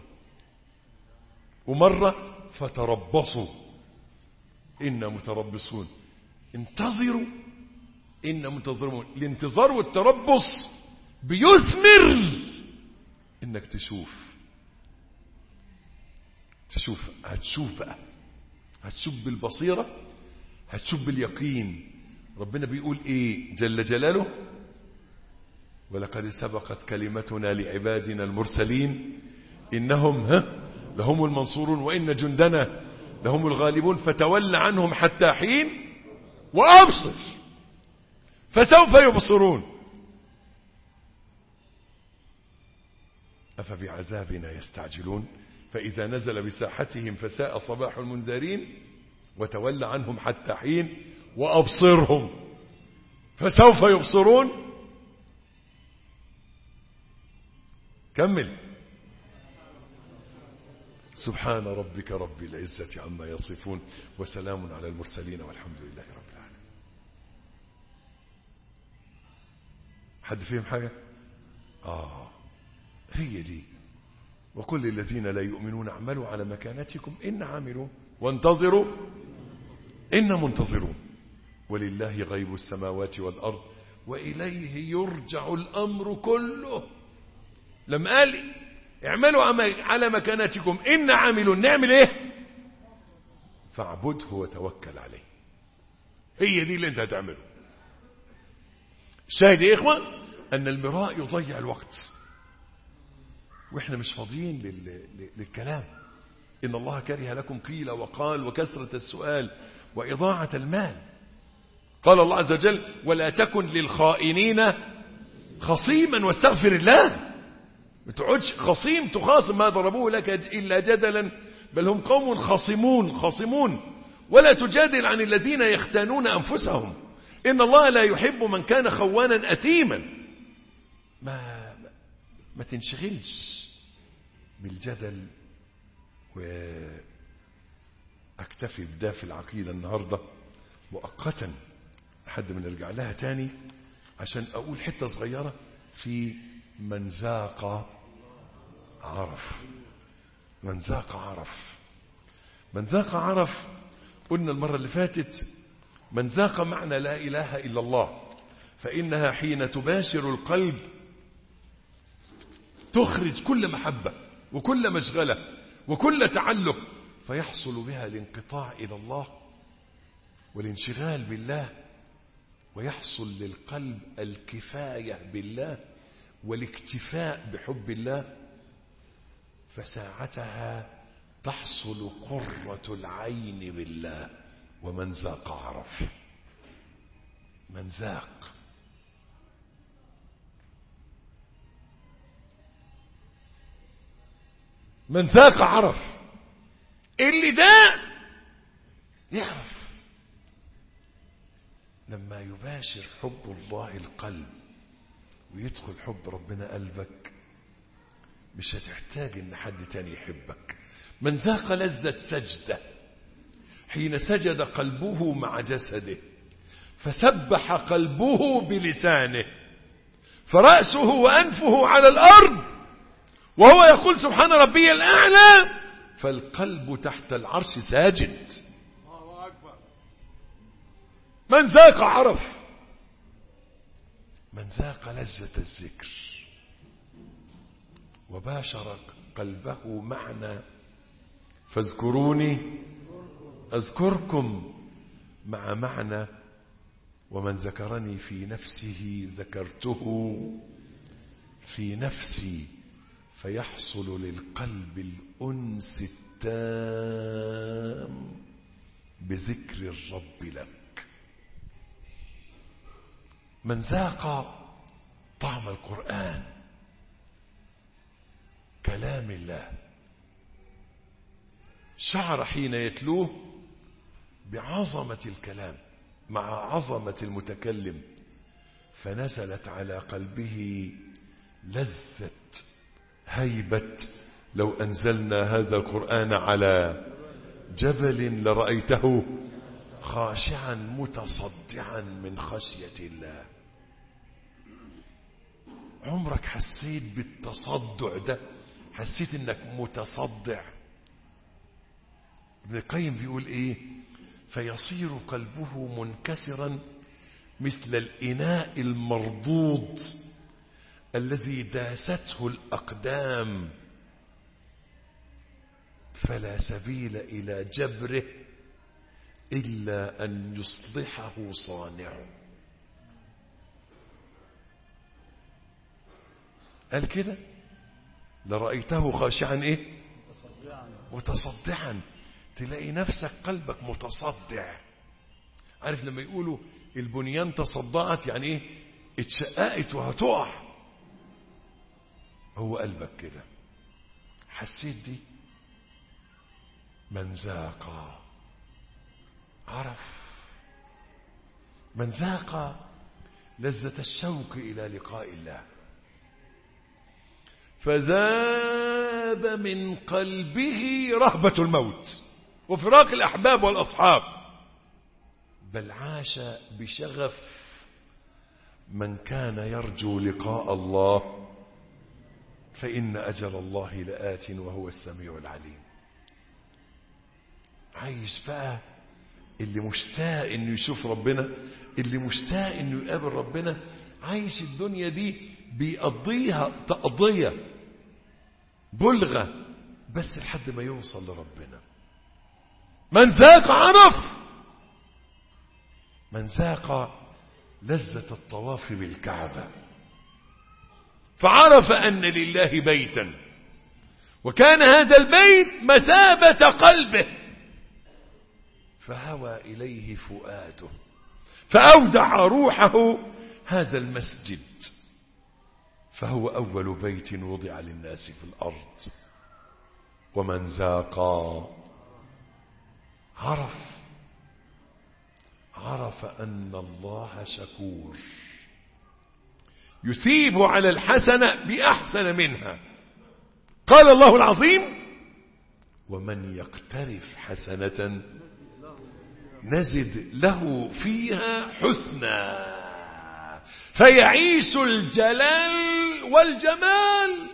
ومرة فتربصوا إن متربصون. انتظروا إن منتظرون. الانتظار والتربص بيثمر إنك تشوف. هتشوف بقى، هتشوف بالبصيرة، هتشوف باليقين. ربنا بيقول ايه جل جلاله؟ ولقد سبقت كلمتنا لعبادنا المرسلين إنهم لهم المنصورون وإن جندنا لهم الغالبون فتول عنهم حتى حين وأبصر فسوف يبصرون أفبعذابنا يستعجلون فإذا نزل بساحتهم فساء صباح المنذرين وتول عنهم حتى حين وأبصرهم فسوف يبصرون. كمل. سبحان ربك رب العزة عما يصفون وسلام على المرسلين والحمد لله رب العالمين. حد فيهم حاجة؟ هي دي. وقل للذين لا يؤمنون اعملوا على مكانتكم إن عاملون وانتظروا إن منتظرون ولله غيب السماوات والأرض وإليه يرجع الأمر كله. لما قال اعملوا على مكانتكم إن عاملون، نعمل ايه؟ فاعبده وتوكل عليه. هي دي اللي انت هتعمله. الشاهد يا إخوة أن المراء يضيع الوقت واحنا مش فاضيين للكلام. إن الله كره لكم قيل وقال وكثرة السؤال وإضاعة المال. قال الله عز وجل ولا تكن للخائنين خصيما واستغفر الله. ما تقعدش خصيم تخاصم، ما ضربوه لك إلا جدلا بل هم قوم خاصمون ولا تجادل عن الذين يختانون أنفسهم إن الله لا يحب من كان خوانا أثيما. ما تنشغلش بالجدل. واكتفي بده في العقيدة النهاردة مؤقتا لحد ما نرجع لها تاني عشان اقول حتة صغيرة في من ذاق عرف. من ذاق عرف قلنا المرة اللي فاتت من ذاق معنى لا إله إلا الله فإنها حين تباشر القلب تخرج كل محبة وكل مشغلة وكل تعلق فيحصل بها الانقطاع إلى الله والانشغال بالله ويحصل للقلب الكفاية بالله والاكتفاء بحب الله فساعتها تحصل قرة العين بالله. ومن ذاق عرف. من ذاق عرف. اللي ده يعرف لما يباشر حب الله القلب ويدخل حب ربنا قلبك مش هتحتاج ان حد تاني يحبك. من ذاق لذة سجدة حين سجد قلبه مع جسده فسبح قلبه بلسانه فرأسه وأنفه على الأرض وهو يقول سبحان ربي الأعلى فالقلب تحت العرش ساجد. من ذاق عرف. من ذاق لذة الذكر وباشر قلبه معنى فاذكروني أذكركم مع معنى ومن ذكرني في نفسه ذكرته في نفسي فيحصل للقلب الأنس التام بذكر الرب لك. من ذاق طعم القرآن كلام الله شعر حين يتلوه بعظمة الكلام مع عظمة المتكلم، فنزلت على قلبه لذة هيبة لو أنزلنا هذا القرآن على جبل لرأيته خاشعا متصدعا من خشية الله. عمرك حسيت بالتصدع ده؟ حسيت انك متصدع؟ ابن القيم بيقول ايه؟ فيصير قلبه منكسرا مثل الإناء المردود الذي داسته الأقدام فلا سبيل إلى جبره إلا أن يصلحه صانعه. قال كده لرأيته خاشعا ايه؟ متصدعا. تلاقي نفسك قلبك متصدع. عارف لما يقولوا البنيان تصدعت يعني ايه؟ اتشققت وهتقع. هو قلبك كده. حسيت دي؟ من ذاق عرف. من ذاق لذة الشوق إلى لقاء الله فذاب من قلبه رهبة الموت وفراق الأحباب والأصحاب، بل عاش بشغف من كان يرجو لقاء الله فإن أجل الله لآت وهو السميع العليم. عايش بقى اللي مشتاق انه يشوف ربنا، اللي مشتاق انه يقابل ربنا، عايش الدنيا دي بيقضيها تقضية بلغة بس لحد ما يوصل لربنا. من ذاق عرف. من ذاق لذة الطواف بالكعبة فعرف أن لله بيتا وكان هذا البيت مثابة قلبه فهوى إليه فؤاده فأودع روحه هذا المسجد فهو أول بيت وضع للناس في الأرض. ومن ذاق عرف أن الله شكور يثيب على الحسنة بأحسن منها. قال الله العظيم ومن يقترف حسنة نزد له فيها حسنا فيعيش الجلال والجمال.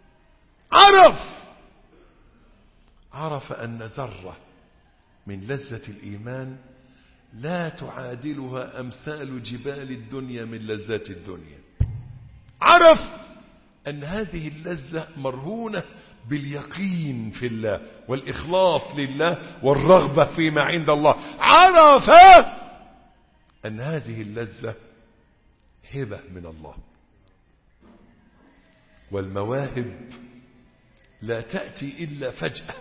عرف أن ذرة من لذة الإيمان لا تعادلها أمثال جبال الدنيا من لذات الدنيا. عرف أن هذه اللذة مرهونة باليقين في الله والإخلاص لله والرغبة فيما عند الله. عرف أن هذه اللذة هبة من الله والمواهب لا تأتي إلا فجأة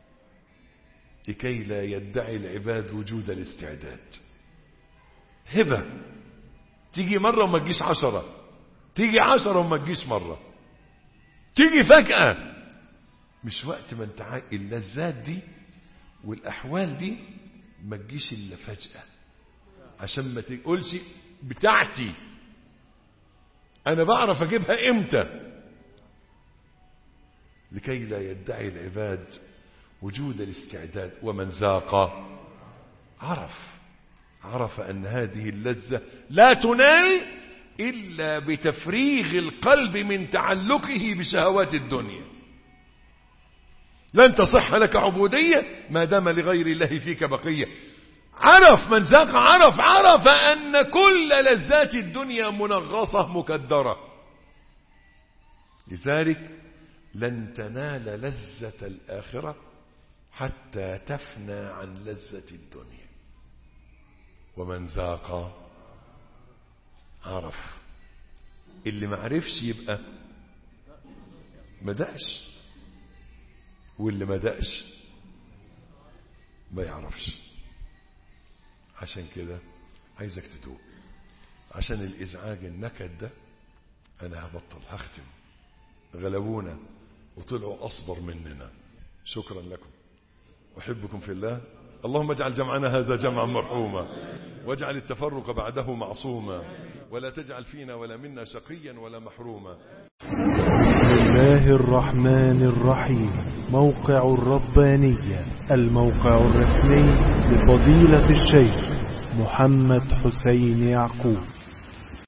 لكي لا يدعي العباد وجود الاستعداد. هبة تيجي مرة وما تجيش 10، تيجي 10 وما تجيش مرة، تيجي فجأة. مش وقت ما انت اللذات دي والأحوال دي ما تجيش إلا فجأة عشان ما تقولش بتاعتي أنا بعرف أجيبها إمتى، لكي لا يدعي العباد وجود الاستعداد. ومن ذاق عرف أن هذه اللذة لا تنال إلا بتفريغ القلب من تعلقه بشهوات الدنيا. لن تصح لك عبودية ما دام لغير الله فيك بقية. عرف من ذاق عرف أن كل لذات الدنيا منغصة مكدرة. لذلك لن تنال لذة الآخرة حتى تفنى عن لذة الدنيا. ومن ذاق عرف. اللي ما عرفش يبقى ما دقش، واللي ما دقش ما يعرفش. عشان كده عايزك تتوب. عشان الإزعاج النكد ده أنا هبطل، هختم. غلبونا وطلعوا أصبر مننا. شكرا لكم، أحبكم في الله. اللهم اجعل جمعنا هذا جمعا مرحوما، واجعل التفرق بعده معصوما، ولا تجعل فينا ولا منا شقيا ولا محروما. بسم الله الرحمن الرحيم. موقع الربانية، الموقع الرسمي لفضيلة الشيخ محمد حسين يعقوب.